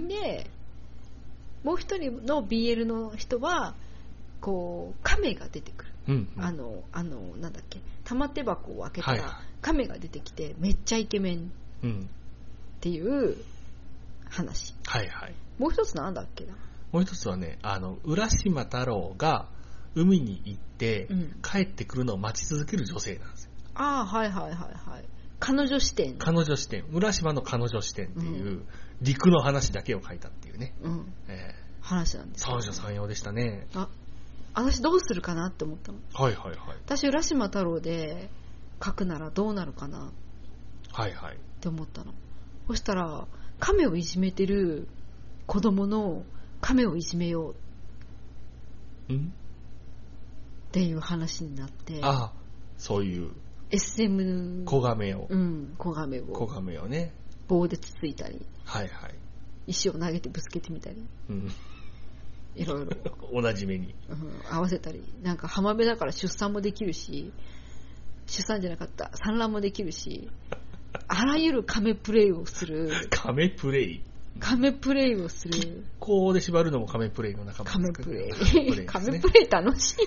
で、もう一人の ビーエル の人は、こう、亀が出てくる。うんうん、あの、あの、なんだっけ、玉手箱を開けたら、亀が出てきて、めっちゃイケメンっていう話。はいはい。もう一つなんだっけな。 もう一つはね、あの、浦島太郎が海に行って、うん、帰ってくるのを待ち続ける女性なんですよ。 ああ、はいはいはいはい。彼女視点彼女視点浦島の彼女視点っていう、うん、陸の話だけを書いたっていうね、うんえー、話なんです三者三様でしたね。 あ、私どうするかなって思ったの。 はいはいはい。 私浦島太郎で書くならどうなるかなはいはいって思ったの。そしたら亀をいじめてる子供の亀をいじめようっていう話になって、 ああそういうエスエム小亀を、 うん、小亀を小亀をね棒でつついたり、 はいはい、 石を投げてぶつけてみたり、うん、いろいろ同じ目に、 うん、合わせたり、なんか浜辺だから出産もできるし、出産じゃなかった産卵もできるし、あらゆる亀プレイをする亀プレイ亀プレイをする。 こうで縛るのも亀プレイの仲間ですけど、 亀プレイ、ね、亀プレイ楽しい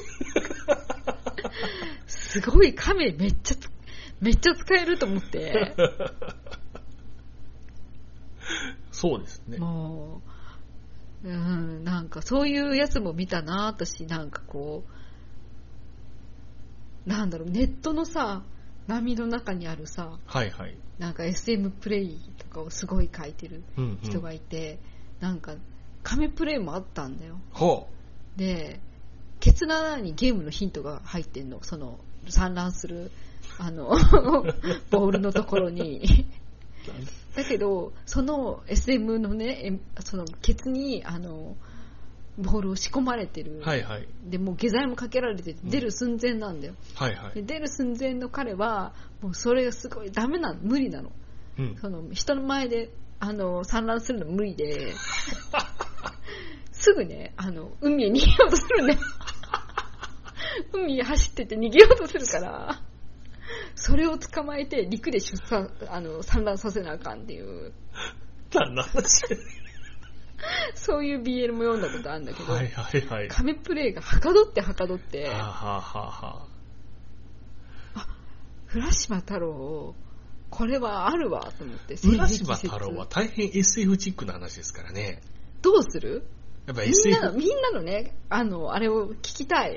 すごい亀めっちゃめっちゃ使えると思ってそうですね。 もう、うん、なんかそういうやつも見たな私。なんかこうなんだろう、ネットのさ波の中にあるさ、はいはい、なんか エスエム プレイとかをすごい書いてる人がいて、うんうん、なんか亀プレイもあったんだよ。ほうでケツの穴にゲームのヒントが入ってんの。その産卵するあのボールのところにだけどその エスエム のね、そのケツにあのボールを仕込まれてる、はいはい、でもう下剤もかけられて出る寸前なんだよ、うんはいはい、で出る寸前の彼はもうそれがすごいダメなの、無理なの、うん、その人の前であの産卵するの無理ですぐねあの海へ逃げようとするんだよ海へ走ってて逃げようとするからそれを捕まえて陸で出産あの産卵させなあかんっていう何の話そういう ビーエル も読んだことあるんだけど、 はいはいはい、 亀プレイがはかどってはかどって、はあはあはあ、あ、浦島太郎これはあるわと思って。 浦島太郎は大変 エスエフ チックな話ですからね。 どうする？やっぱ エスエフ みんなのみんなのねあのあれを聞きたい。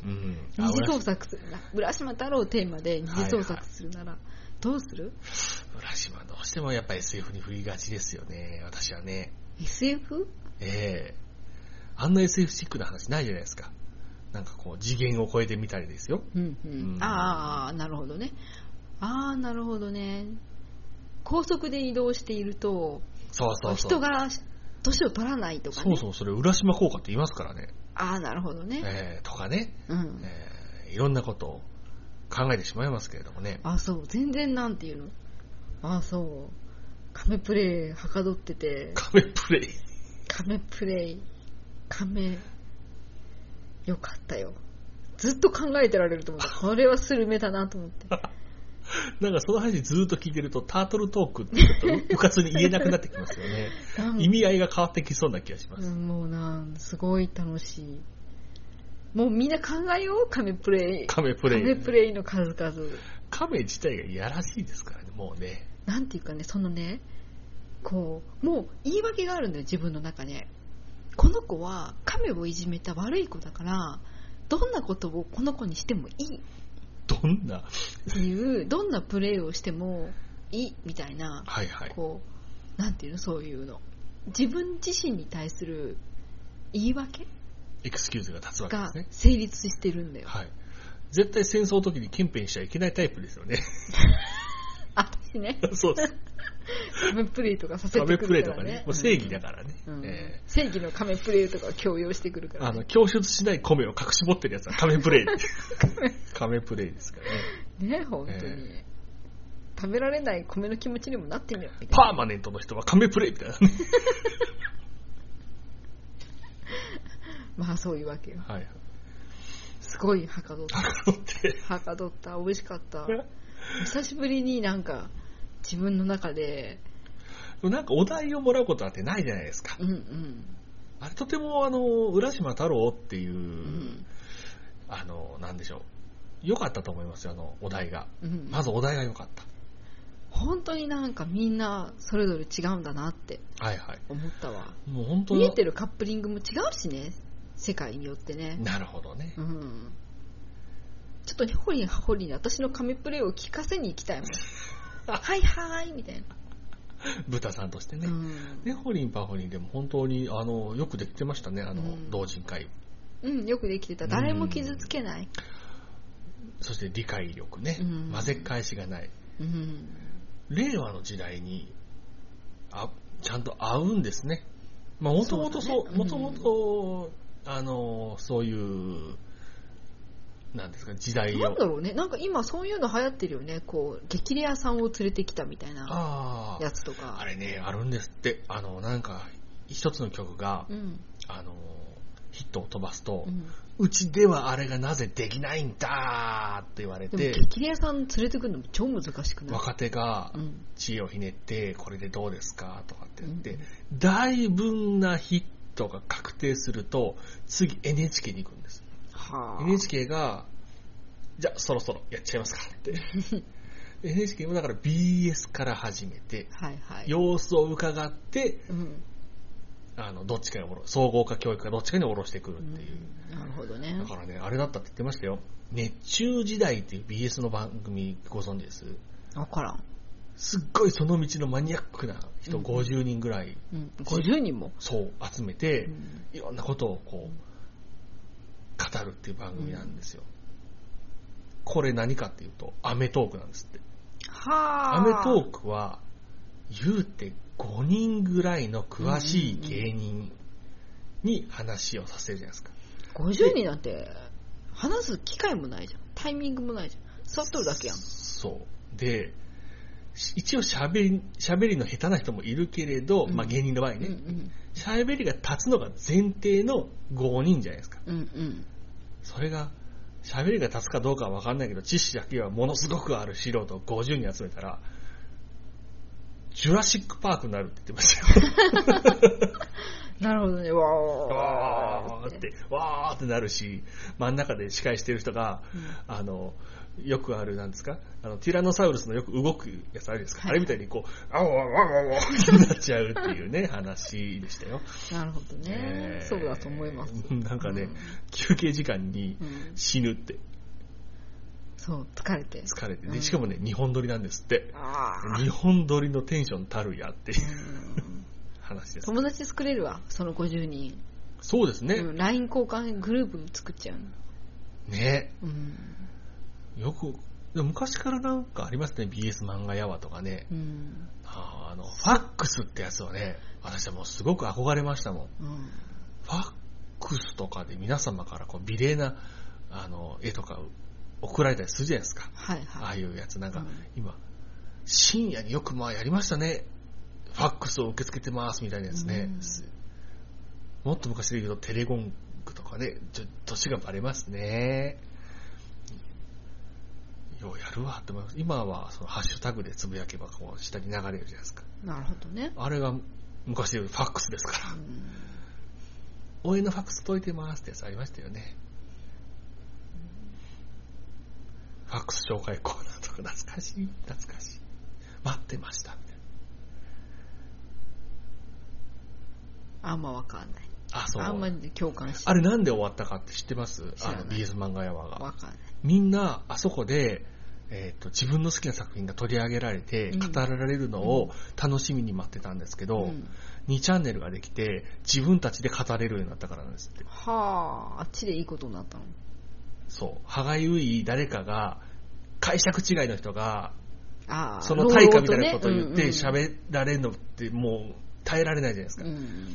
うん、二次創作するな。浦島太郎をテーマで二次創作するなら、はいはい、どうする？ 浦島どうしてもやっぱ エスエフ に振りがちですよね、私はね。 エスエフ？ ええー、あんな エスエフ チックな話ないじゃないですか。なんかこう次元を超えてみたりですよ。 うんうんうん、ああ、なるほどね。ああ、なるほどね。高速で移動していると、 そうそうそう、 人が年を取らないとかね。 そうそう、それ浦島効果って言いますからね。 ああ、なるほどね。 えー、とかね、 うんえー、いろんなことを考えてしまいますけれどもね。 あ、そう、全然なんていうの。あ、そう、カメプレイはかどってて。 カメプレイ。 カメプレイ、カメ。よかったよ。ずっと考えてられると思って、これはスルメだなと思って。 なんかその話ずっと聞いてるとタートルトークってちょっとうかつに言えなくなってきますよね。意味合いが変わってきそうな気がします。 もうな、すごい楽しい。もうみんな考えよう、カメプレイ。 カメプレイ。 カメプレイの数々。 カメ自体がいやらしいですからね、もうね。 なんていうかね、そのね、こう、もう言い訳があるんだよ、自分の中で。この子は亀をいじめた悪い子だからどんなことをこの子にしてもいい、 どんなっていうどんなプレーをしてもいいみたいな、 はいはい、 こうなんていうの、そういうの自分自身に対する言い訳エクスキューズが立つわけですね。 が成立してるんだよ、 はい、絶対戦争の時にケンペにしちゃいけないタイプですよね。 私ね。 そうです。 カメプレイとかさせてくるからね。カメプレイとかね。 もう正義だからね、 うんえー。 正義のカメプレイとかを強要してくるから、ね。 あの、供出しない米を隠し持ってるやつはカメプレイ。カメプレイですからね。 ね、本当に、えー。食べられない米の気持ちにもなってみようみたいな。 パーマネントの人はカメプレイみたいなね。 まあそういうわけよ。 はい。 すごいはかどった。 はかどって。 はかどった。美味しかった。久しぶりになんか自分の中でなんかお題をもらうことなんてないじゃないですか、 うんうん、 あれとてもあの浦島太郎っていう、うん、あのなんでしょう、良かったと思いますよ、あのお題が、うん、まずお題が良かった。 本当になんかみんなそれぞれ違うんだなって思ったわ、はいはい、もう本当見えてるカップリングも違うしね、世界によってね。 なるほどね、 うん、ちょっとねほりんはほりんに私の神プレイを聞かせに行きたいもん。はいはいみたいな。 豚さんとしてね。ねほりんぱほりんでも本当にあのよくできてましたね、あの、うん、同人会。 うん、よくできてた。誰も傷つけない。 そして理解力ね、うん、混ぜ返しがない。うん、令和の時代にあちゃんと合うんですね。まあもともとそう、もともとあのそういうなんですか、時代を。 なんだろうね、なんか今そういうの流行ってるよね、こう激レアさんを連れてきたみたいなやつとか。 あ, あれね、あるんですって。あのなんか一つの曲が、うん、あのヒットを飛ばすと、うん、うちではあれがなぜできないんだって言われて。 でも激レアさん連れてくるの超難しくない？ 若手が知恵をひねって、うん、これでどうですかとかって言って、うん、大分なヒットが確定すると次 エヌエイチケー に行くんです。はあ、エヌエイチケー がじゃあそろそろやっちゃいますかって。エヌエイチケー もだから ビーエス から始めて、はいはい、様子を伺って、うん、あのどっちかにおろ総合化教育かどっちかに下ろしてくるっていう、 うん、なるほどね。 だからね、あれだったって言ってましたよ。熱中時代っていう ビーエス の番組ご存知です？ わからん。 すっごいその道のマニアックな人ごじゅうにんぐらい、 うんうん、ごじゅうにんもそう集めて、うん、いろんなことをこう語るっていう番組なんですよ、うん、これ何かっていうとアメトークなんですって。はあ。アメトークは言うてごにんぐらいの詳しい芸人に話をさせるじゃないですか、 うんうん、ごじゅうにんなんて話す機会もないじゃん、タイミングもないじゃん、座っとるだけやん。 そうで、一応しゃべり、しゃべりの下手な人もいるけれど、うん、まあ芸人の場合ね、しゃべりが立つのが前提のごにんじゃないですか、うんうん、それがしゃべりが立つかどうかは分かんないけど知識だけはものすごくある素人をごじゅうにん集めたらジュラシックパークになるって言ってましたよ。 なるほどね。 わーってわーってなるし、真ん中で司会してる人が、うん、あのよくある、なんですか、あの、ティラノサウルスのよく動くやつあるですか、はい、あれみたいにこう、あおあおあおってなっちゃうっていうね、話でしたよ。 なるほどね、えー。そうだと思います。 なんかね、うん、休憩時間に死ぬって。うん、 そう、疲れて。 疲れて。で、しかもね、にほん撮りなんですって。にほん撮りのテンションたるやっていう話です。 友達作れるわ、そのごじゅうにん。 そうですね。 うん、ライン 交換グループ作っちゃうの。 ね、うん、よく、でも昔からなんかありますね、ビーエス 漫画やわとかね。うん、あ, あの、ファックスってやつはね、私はもうすごく憧れましたもん。うん、ファックスとかで皆様からこう美麗なあの絵とか送られたりするじゃないですか。はいはい、ああいうやつなんか、うん、今深夜によくまあやりましたね。ファックスを受け付けてますみたいなやつね。うん、もっと昔で言うとテレゴングとかね、ちょっと年がバレますね。ようやるわって思います。今はそのハッシュタグでつぶやけばこう下に流れるじゃないですか。 なるほどね。 あれが昔で言うファックスですから。応援のファックス届いてますってやつありましたよね。ファックス紹介コーナーとか懐かしい懐かしい。待ってましたみたいな。あんまわかんない。 あ、そう。 あんまり共感して。 あれなんで終わったかって知ってます？あの ビーエス 漫画やわが。 わかんない。 みんなあそこで、えーと、自分の好きな作品が取り上げられて語られるのを楽しみに待ってたんですけど、うん、にチャンネルができて自分たちで語れるようになったからなんですって。 はあ、あっちでいいことになったの。 そう。歯がゆい誰かが解釈違いの人があその対価みたいなことを言って喋られるのってもう耐えられないじゃないですか。うん、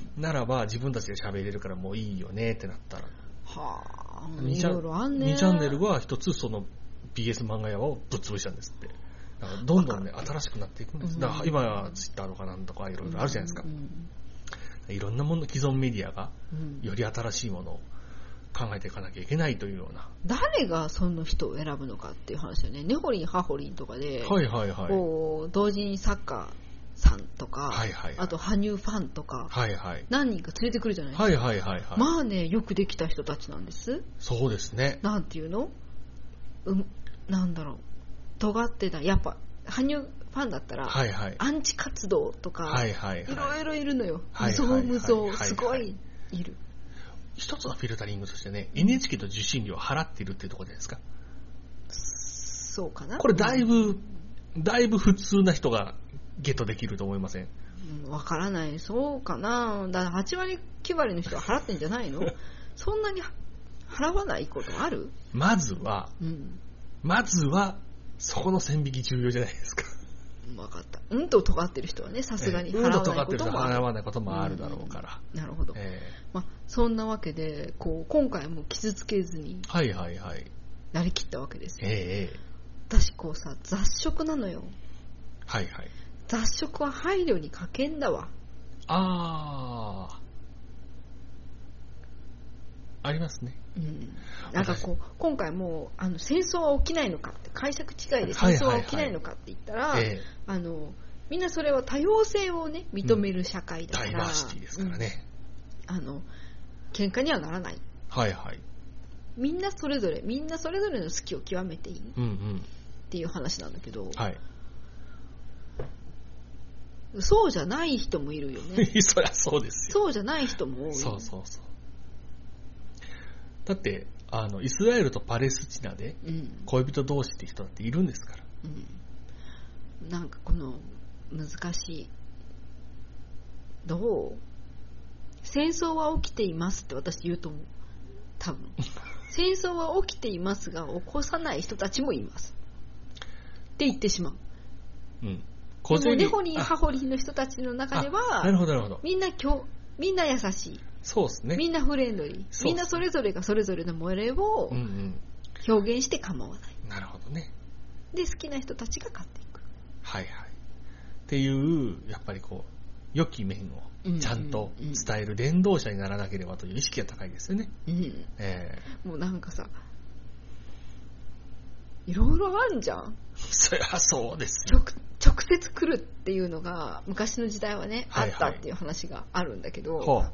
ならば自分たちで喋れるからもういいよねってなったら。 はあ、 にチャンネルは一つその ビーエス 漫画屋をぶっ潰したんですって。だからどんどんね新しくなっていくんです。だから今はツイッターとかなんとかいろいろあるじゃないですか。いろんなもの既存メディアがより新しいものを考えていかなきゃいけないというような。 誰がその人を選ぶのかっていう話だよね。ネホリンハホリンとかで、 はいはいはい、 こう同人作家さんとか、 はいはいはい、 あと羽生ファンとか、 はいはい、 何人か連れてくるじゃないですか。 はいはいはいはい、 まあね、よくできた人たちなんです。 そうですね。 なんていうの、うん、なんだろう、尖ってた、やっぱ羽生ファンだったら、 はいはい、 アンチ活動とか、 はいはいはい、 いろいろいるのよ。 はいはい無造無造、すごいいる。 一つのフィルタリングとしてね、エヌエイチケー と受信料を払っているっていうところじゃないですか。 そうかな。 これだいぶ、だいぶ普通な人がゲットできると思いません？ わからない。そうかな。だからはち割きゅう割の人は払ってんじゃないの？そんなに払わないことある？ まずは、うん、まずはそこの線引き重要じゃないですか。 分かった。うんと尖ってる人はね、さすがに払わないこともある。うんと尖ってる人は払わないこともあるだろうから。 うん、なるほど。えーまあ、そんなわけで、こう今回も傷つけずに、 はいはいはい。 なりきったわけですよ。 ええー。私こうさ、雑食なのよ。 はいはい。 雑食は配慮に欠けんだわ。 ああ。ありますね。 うん、なんかこう今回もあの戦争は起きないのかって解釈違いで戦争は起きないのかって言ったら、はいはいはい、あのみんなそれは多様性をね認める社会だから、うん、 ダイバーシティですからね、 うん、あの喧嘩にはならない、 はいはい、 みんなそれぞれみんなそれぞれの好きを極めていい、 うんうん、 っていう話なんだけど、 はい、 そうじゃない人もいるよね。 そりゃそうですよ。 そうじゃない人も多い。 そうそうそう。だってあのイスラエルとパレスチナで恋人同士って人だっているんですから、 うん、なんかこの難しい、どう戦争は起きていますって私言うと思う。多分戦争は起きていますが起こさない人たちもいますって言ってしまう、うん、でもネホリンハホリンの人たちの中ではなるほどなるほど、 みんなきょみんな優しい、 そうですね、 みんなフレンドリー、みんなそれぞれがそれぞれの萌えを表現して構わない、 うんうん、なるほどね。 で好きな人たちが買っていく、 はいはい、っていうやっぱりこう良き面をちゃんと伝える伝道者にならなければという意識が高いですよね、うん、えー、もうなんかさいろいろあるじゃん。 そりゃそうですよ。 直接来るっていうのが昔の時代はね、はいはい、あったっていう話があるんだけど、は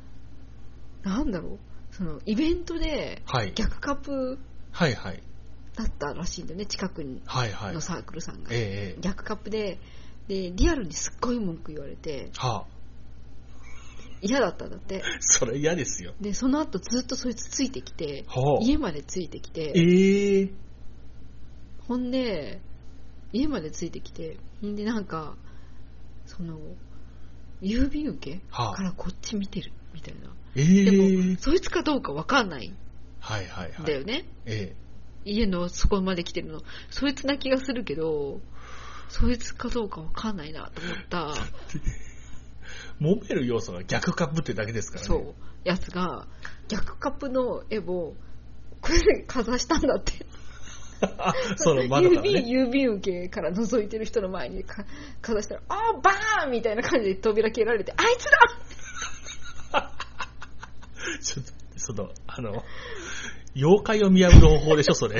あ、なんだろう、そのイベントで逆カップだったらしいんだよね、近くのサークルさんが、 はいはいええ、 逆カップででリアルにすっごい文句言われて、はあ、嫌だったんだって。 それ嫌ですよ。 でその後ずっとそいつついてきて、はあ、家までついてきて、 えー、 ほんで家までついてきて、ほんでなんかその郵便受けからこっち見てるみたいな、はあえー、でもそいつかどうか分かんないんだよね、はいはいはいえー、家のそこまで来てるのそいつな気がするけど、そいつかどうか分かんないなと思った揉める要素が逆カップってだけですからね。 そうやつが逆カップの絵をこれでかざしたんだってその窓から、ね、 郵便、郵便受けから覗いてる人の前に か, かざしたら、あーバーンみたいな感じで扉蹴られて、あいつだちょっとそのあの妖怪を見破る方法でしょそれ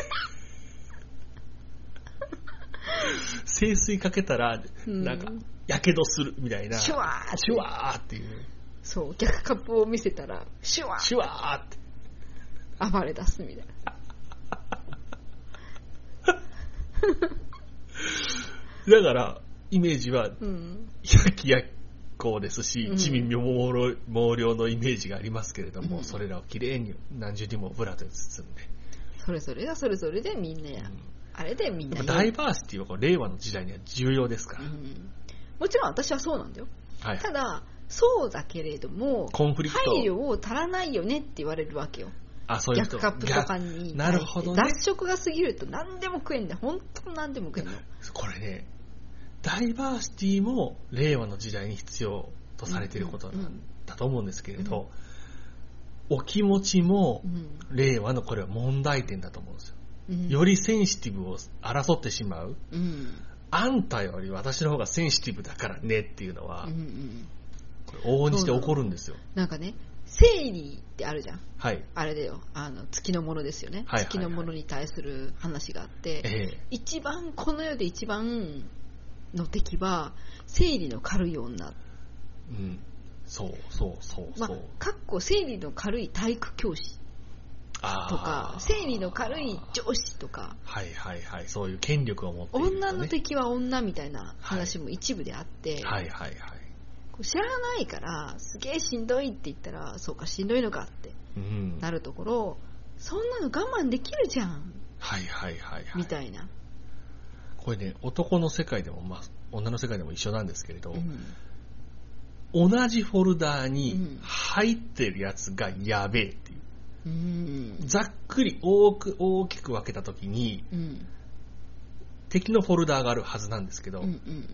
清水かけたらなんかやけどするみたいな、 シュワーってシュワーっていう、 そう逆カップを見せたらシュワーシュワーって暴れ出すみたいなだからイメージは、うん、焼き焼こうですし、うん、地味毛量のイメージがありますけれども、うん、それらをきれいに何重にもブラと包んで、 それぞれがそれぞれでみんなや、うん、あれでみんなダイバーシティはこう令和の時代には重要ですから、うん、 もちろん私はそうなんだよ、はい、ただそうだけれどもコンフリクト配慮を足らないよねって言われるわけよ。 あ、そういう人逆カップとかになるほど、ね、 雑食が過ぎると何でも食えんだよ。本当に何でも食えんの。 これね、ダイバーシティも令和の時代に必要とされていることなんだと思うんですけれど、うんうん、お気持ちも令和のこれは問題点だと思うんですよ、うん、よりセンシティブを争ってしまう、うん、あんたより私の方がセンシティブだからねっていうのは、うんうん、これ往々にして起こるんですよ。 なんかね、生理ってあるじゃん、 はい、 あれだよ、あの月のものですよね、はいはいはい、月のものに対する話があって、えー、一番この世で一番の敵は生理の軽い女、 うん、そうそうそうそう、まあ、 かっこ生理の軽い体育教師とか生理の軽い上司とか、 はいはいはい、そういう権力を持っている、ね、 女の敵は女みたいな話も一部であって、 はい、はいはいはい、 知らないからすげえしんどいって言ったら、そうかしんどいのかってなるところ、うん、そんなの我慢できるじゃん、 はいはいはいはい、 みたいな。 これね、男の世界でも、まあ、女の世界でも一緒なんですけれど、うん、同じフォルダーに入ってるやつがやべえっていう、うん、ざっくり大く大きく分けたときに、うん、敵のフォルダーがあるはずなんですけど、うんうん、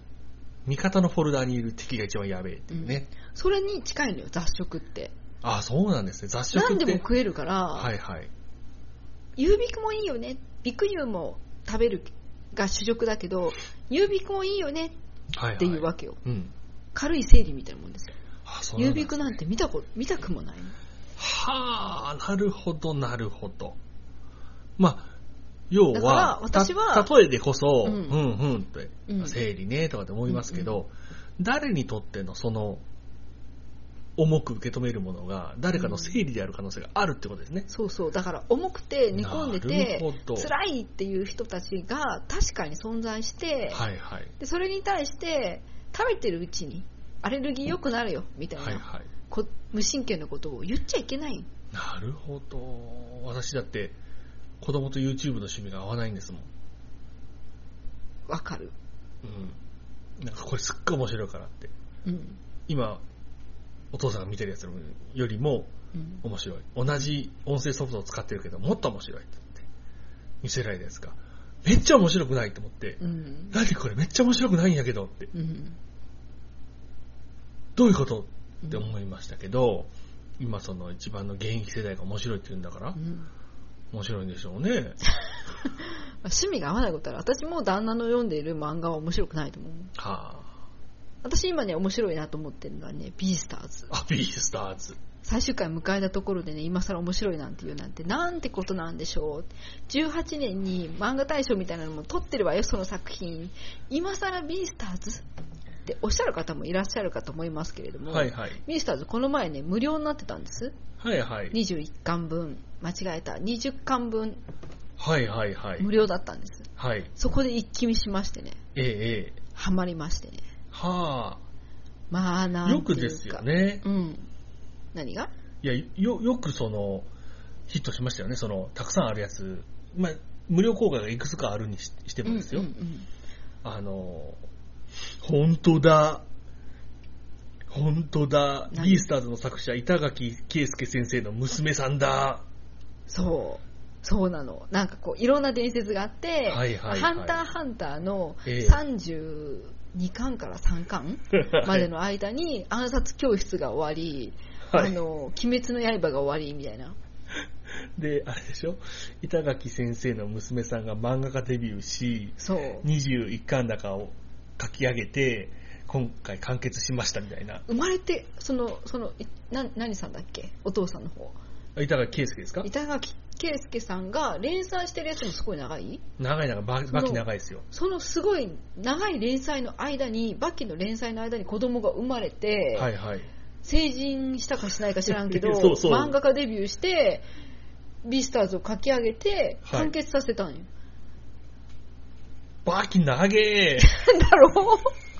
味方のフォルダーにいる敵が一番やべえっていうね、うん、 それに近いのよ、雑食って。 ああ、そうなんですね。雑食って何でも食えるから、 はいはい、 ユービクもいいよね、ビクユーも食べるが主食だけどユービクもいいよねっていうわけよ、はいはい、うん、軽い生理みたいなもんですよ。あ、そうなんですね。ユービクなんて見たこ見たくもないの。 はあ、なるほどなるほど。まあ要は、 だから私は例えでこそ、うん、うんうんって、うん、生理ねとかって思いますけど、うんうん、誰にとってのその重く受け止めるものが誰かの生理である可能性があるってことですね、うん、そうそう、だから重くて煮込んでて辛いっていう人たちが確かに存在して、はいはい、でそれに対して食べてるうちにアレルギー良くなるよみたいな、はいはい、こ無神経なことを言っちゃいけない。 なるほど。私だって子供と YouTube の趣味が合わないんですもん。 わかる、 うん、なんかこれすっごい面白いからって、うん、今お父さんが見てるやつよりも面白い、うん、同じ音声ソフトを使ってるけどもっと面白いって言って見せられるやつがめっちゃ面白くないと思って、うん、何これめっちゃ面白くないんやけどって、うん、どういうことって思いましたけど、うん、今その一番の現役世代が面白いって言うんだから、うん、面白いんでしょうね趣味が合わないことは、私も旦那の読んでいる漫画は面白くないと思う。はあ、私今ね面白いなと思ってるのはね、ビースターズ。 あ、ビースターズ最終回迎えたところでね、今更面白いなんて言うなんてなんてことなんでしょう。じゅうはちねんに漫画大賞みたいなのも撮ってるわよ、その作品。今更ビースターズっておっしゃる方もいらっしゃるかと思いますけれども、はいはい、ビースターズこの前ね無料になってたんです。はいはい、にじゅういっかんぶん、間違えた、にじゅっかんぶんはいはいはい。 無料だったんです。 はい。 そこで一気見しましてね。 ええええ。 ハマりましてね。 はあ。 まあなんていうか。 よくですよね。 うん。何が？ いや、よ、よくその、ヒットしましたよね。その、たくさんあるやつ。まあ、無料公開がいくつかあるに し, してもですよ。うんうんうん、あの、本当だ。本当だ。ビースターズの作者、板垣圭介先生の娘さんだ。 そう。そうなの。なんかこう、いろんな伝説があって、 はいはいはい、 ハンターハンターのさんじゅうにかんからさんかんまでの間に暗殺教室が終わり、はい、あの、鬼滅の刃が終わりみたいな。 で、あれでしょ、板垣先生の娘さんが漫画家デビューし、 そうにじゅういっかんだかを書き上げて、今回完結しましたみたいな。 生まれて、その、その、な、何さんだっけ？お父さんの方。 板垣圭介ですか？ 板垣圭介さんが連載してるやつもすごい長い？ 長い長い、バキ長いですよ。 そのすごい長い連載の間に、バキの連載の間に子供が生まれて、 はいはい。 成人したかしないか知らんけど、そうそう、漫画家デビューして、ビースターズを書き上げて、完結させたんよ。はい、 バキ長えだろ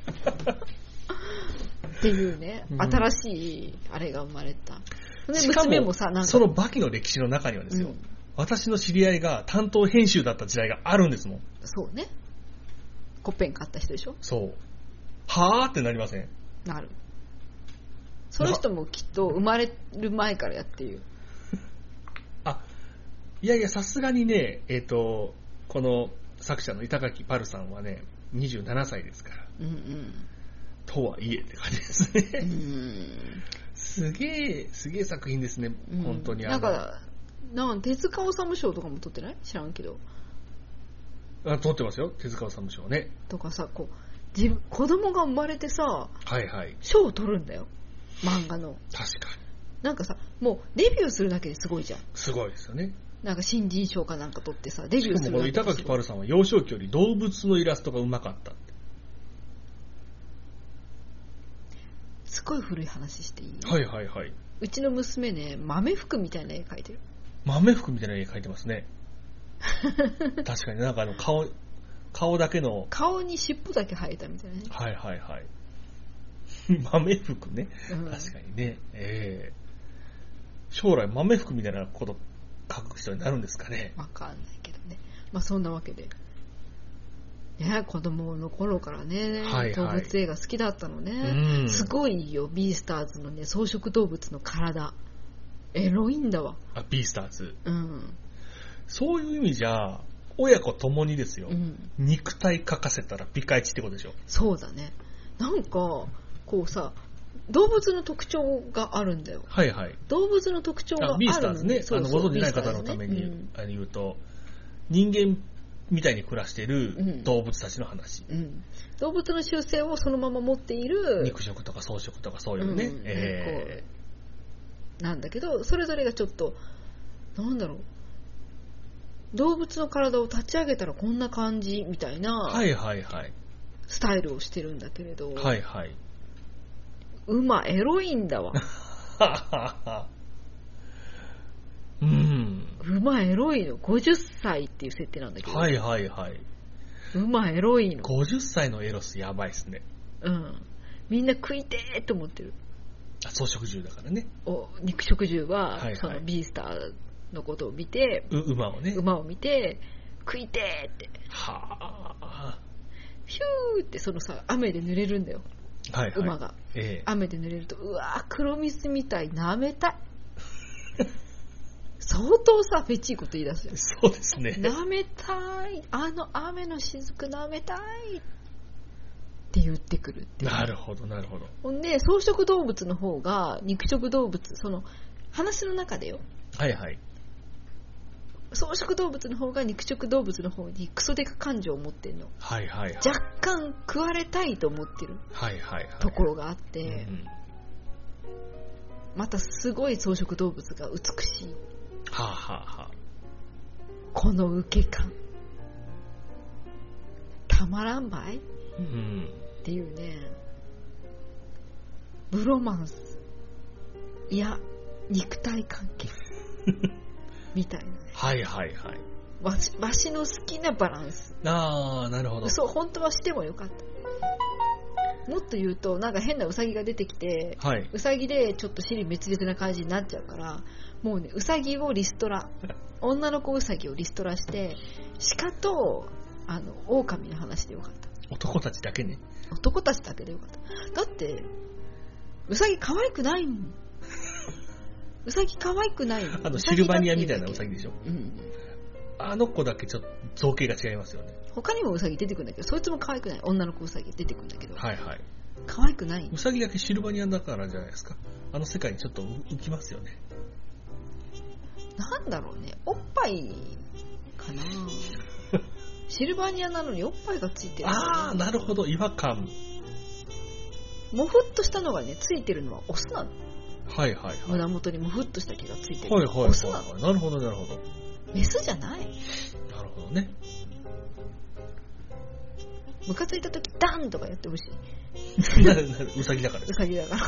っていうね、新しいあれが生まれた。で娘もさ、なんかそのバキの歴史の中にはですよ、うん、私の知り合いが担当編集だった時代があるんですもん。 そうね。コッペン買った人でしょ。 そう。はーってなりません？ なる。その人もきっと生まれる前からやってる。 あ、いやいや、さすがにね、えっと、この作者の板垣パルさんはね、にじゅうななさいですから。 うんうん。 とはいえって感じですね。 うん。 すげえ、すげえ作品ですね、うん、本当に。 なんか、なん手塚治虫賞とかも取ってない？知らんけど。 あ、取ってますよ、手塚治虫賞ね。 とかさ、こう、自分、子供が生まれてさ、 はいはい。 賞を取るんだよ。漫画の。 確かに。 なんかさ、もうデビューするだけですごいじゃん。 すごいですよね。 なんか新人賞かなんか取ってさ、デビューするだけで。 しかもこの板垣パルさんは幼少期より動物のイラストがうまかったって。 すごい古い話していい？ はいはいはい。 うちの娘ね、豆服みたいな絵描いてる。 豆服みたいな絵描いてますね。確かになんかあの顔、顔だけの。 顔に尻尾だけ生えたみたいなね。 はいはいはい。豆服ね、うん、確かにね、えー、将来豆服みたいなこと書く人になるんですかね。 わかんないけどね。まあそんなわけで、ね、子供の頃からね、はいはい、動物映画好きだったのね、うん、すごいよ。ビースターズのね、草食動物の体エロいんだわ。 あ、ビースターズ、 うん、 そういう意味じゃ親子ともにですよ、うん、肉体描かせたらピカイチってことでしょ。 そうだね。なんかこうさ、動物の特徴があるんだよ。 はいはい。 動物の特徴があるの。 ビースターズね。そうそう、あのご存じない方のために、ね、うん、言うと、人間みたいに暮らしている動物たちの話、 うんうん。動物の習性をそのまま持っている。 肉食とか草食とかそういうね。うん、えー、なんだけど、それぞれがちょっと、なんだろう。動物の体を立ち上げたらこんな感じみたいな。 はいはいはい。 スタイルをしてるんだけれど。 はいはい。 馬エロいんだわ。 うん。 馬エロいの。ごじゅっさいっていう設定なんだけど。 はいはいはい。 馬エロいの。 ごじゅっさいのエロスやばいっすね。 うん。みんな食いてーって思ってる。 あ、草食獣だからね。 お肉食獣は、はいはい、そのビースターのことを見て、 う馬をね。 馬を見て、食いてーって。 はあ。 ヒューってそのさ、雨で濡れるんだよ。 はいはい、 馬が、ええ、雨で濡れると、うわー黒蜜みたい、舐めたい。相当さ、フェチいこと言い出すよ。 そうですね。 舐めたい、あの雨の雫舐めたいって言ってくるっていう。 なるほどなるほど。 ほんで草食動物の方が肉食動物、その話の中でよ。 はいはい。 草食動物の方が肉食動物の方にクソデカ感情を持ってるの。 はいはいはい。 若干食われたいと思ってるところがあって、はいはいはい、うん、またすごい草食動物が美しい。 はあはあはあ。 この受け感たまらんばい、 うん、 っていうね。ブロマンス、いや肉体関係みたいなね。 はいはいはい。 わし、わしの好きなバランス。 ああ、なるほど。 そう、本当はしてもよかった。もっと言うと、なんか変なウサギが出てきて、はい、ウサギでちょっと尻滅裂な感じになっちゃうから、もうね、ウサギをリストラ、女の子ウサギをリストラして、鹿と、あの、狼の話でよかった。 男たちだけね。 男たちだけでよかった。だって、ウサギ可愛くないもん。ウサギ可愛くないもん。 あの、シルバニアみたいなウサギでしょ。うん。あの子だけちょっと造形が違いますよね。 他にもウサギ出てくるんだけど、そいつも可愛くない。女の子ウサギ出てくるんだけど。 はいはい。 可愛くない。 ウサギだけシルバニアだからじゃないですか。あの世界にちょっと浮きますよね。 なんだろうね。おっぱいかな。シルバニアなのにおっぱいがついてる、ね。 ああ、なるほど。違和感。 もふっとしたのがね、ついてるのはオスなの。 はいはいはい。 胸元にもふっとした毛がついてる。 はいはいはい、はい。オスなの。なるほどなるほど。 メスじゃない。 なるほどね。 ムカついたときダンとかやってほしい。なるなる。ウサギだからです。 ウサギだから。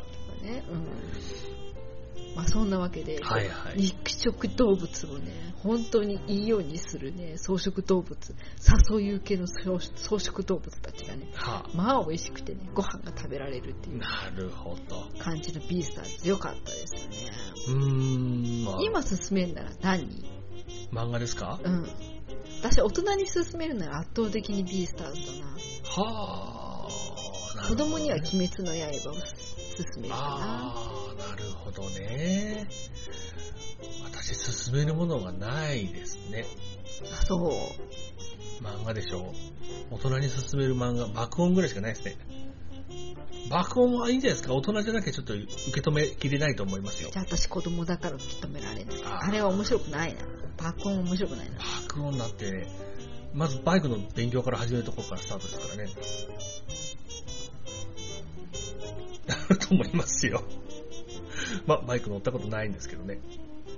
ね、うん。まあそんなわけで、はいはい、肉食動物をね、本当にいいようにするね、草食動物、誘い受けの草食動物たちがね、はあ、まあ美味しくてね、ご飯が食べられるっていうなるほど感じのビースターズ良かったですよね。 うーん、まあ、今勧めるなら何？ 漫画ですか？ うん。私大人に勧めるなら圧倒的にビースターズだな。 はあ。 子供には鬼滅の刃を勧めるかな。 ああ、なるほどね。私勧めるものがないですね。 あ、そう。 漫画でしょ。大人に勧める漫画、爆音ぐらいしかないですね。爆音はいいんじゃないですか。大人じゃなきゃちょっと受け止めきれないと思いますよ。 じゃあ私子供だから受け止められない。あ, あれは面白くないな。爆音面白くないな。 爆音だって、まずバイクの勉強から始めるところからスタートですからね。なると思いますよ。まあ、バイク乗ったことないんですけどね。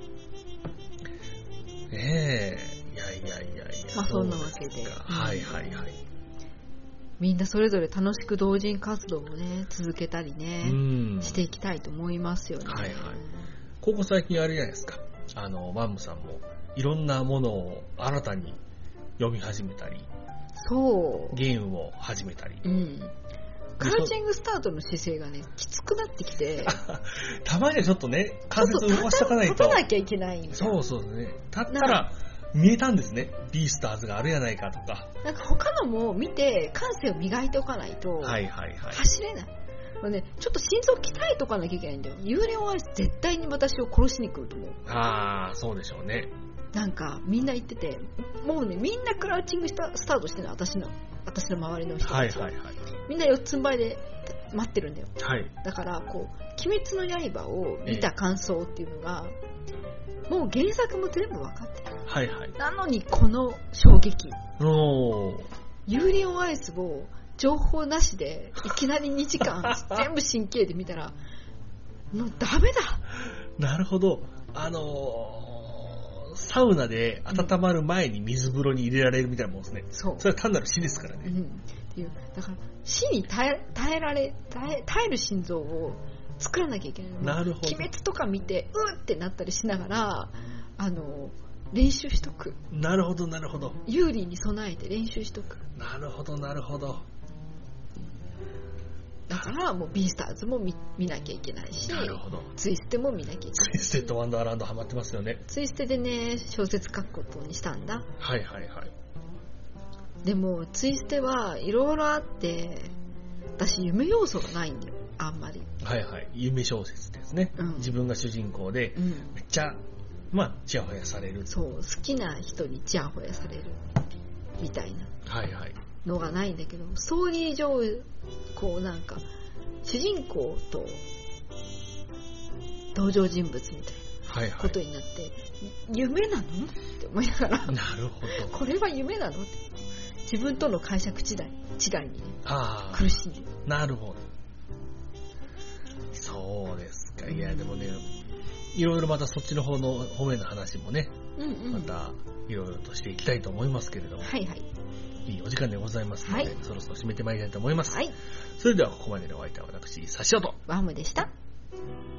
ええー、いやいやいやいや。 まあそんなわけで。 はいはいはい。 みんなそれぞれ楽しく同人活動をね、続けたりね、していきたいと思いますよね。 はいはい。ここ最近あれじゃないですか。あの、マンムさんもいろんなものを新たに読み始めたり、 そう。 ゲームも始めたり。うん。 クラウチングスタートの姿勢がね、きつくなってきて。 たまにはちょっとね、関節動かしとかないと。 立たなきゃいけないんだ。 そうそうですね。立ったら見えたんですね。ビースターズがあるやないかとか。 なんか他のも見て、感性を磨いておかないと、はいはいはい。走れない。もうね、ちょっと心臓鍛えとかなきゃいけないんだよ。幽霊オアリス絶対に私を殺しに来ると思う。 ああ、そうでしょうね。 なんかみんな言ってて、もうね、みんなクラウチングしたスタートしてるの、私の。私の周りの人たちは、はいはいはい、みんな四つん這いで待ってるんだよ、はい、だからこう鬼滅の刃を見た感想っていうのが、えー、もう原作も全部分かってる、はいはい、なのにこの衝撃、お幽霊オアリスを情報なしでいきなりにじかん全部神経で見たらもうダメだ。 なるほど。あのーサウナで温まる前に水風呂に入れられるみたいなもんですね。そう。それは単なる死ですからね。うん。っていう。だから死に耐え、耐えられ、耐え、耐える心臓を作らなきゃいけない。なるほど。鬼滅とか見て、うーってなったりしながら、あの、練習しとく。 なるほど、なるほど。 有利に備えて練習しとく。 なるほど、なるほど。 だからもうビースターズも 見, 見なきゃいけないし、なるほど。ツイステも見なきゃいけない。 ツイステとワンダーランドハマってますよね。 ツイステでね、小説書くことにしたんだ。 はいはいはい。 でもツイステはいろいろあって、私夢要素がないんだよ、あんまり。 はいはい。夢小説ですね。うん、自分が主人公で、うん、めっちゃまあチヤホヤされる。 そう、好きな人にチヤホヤされるみたいな。はいはい。のがないんだけど、ストーリー上こうなんか主人公と登場人物みたいなことになって、はいはい、夢なのって思いながら、なるほど、これは夢なのって自分との解釈違い違いにね、あ苦しんでる。 なるほど。そうですか。いやでもね、いろいろまたそっちの方の方面の話もね、うんうん、またいろいろとしていきたいと思いますけれども、はいはい、いいお時間でございますので、はい、そろそろ締めてまいりたいと思います。はい、それではここまでのお相手は私、サシオとワムでした。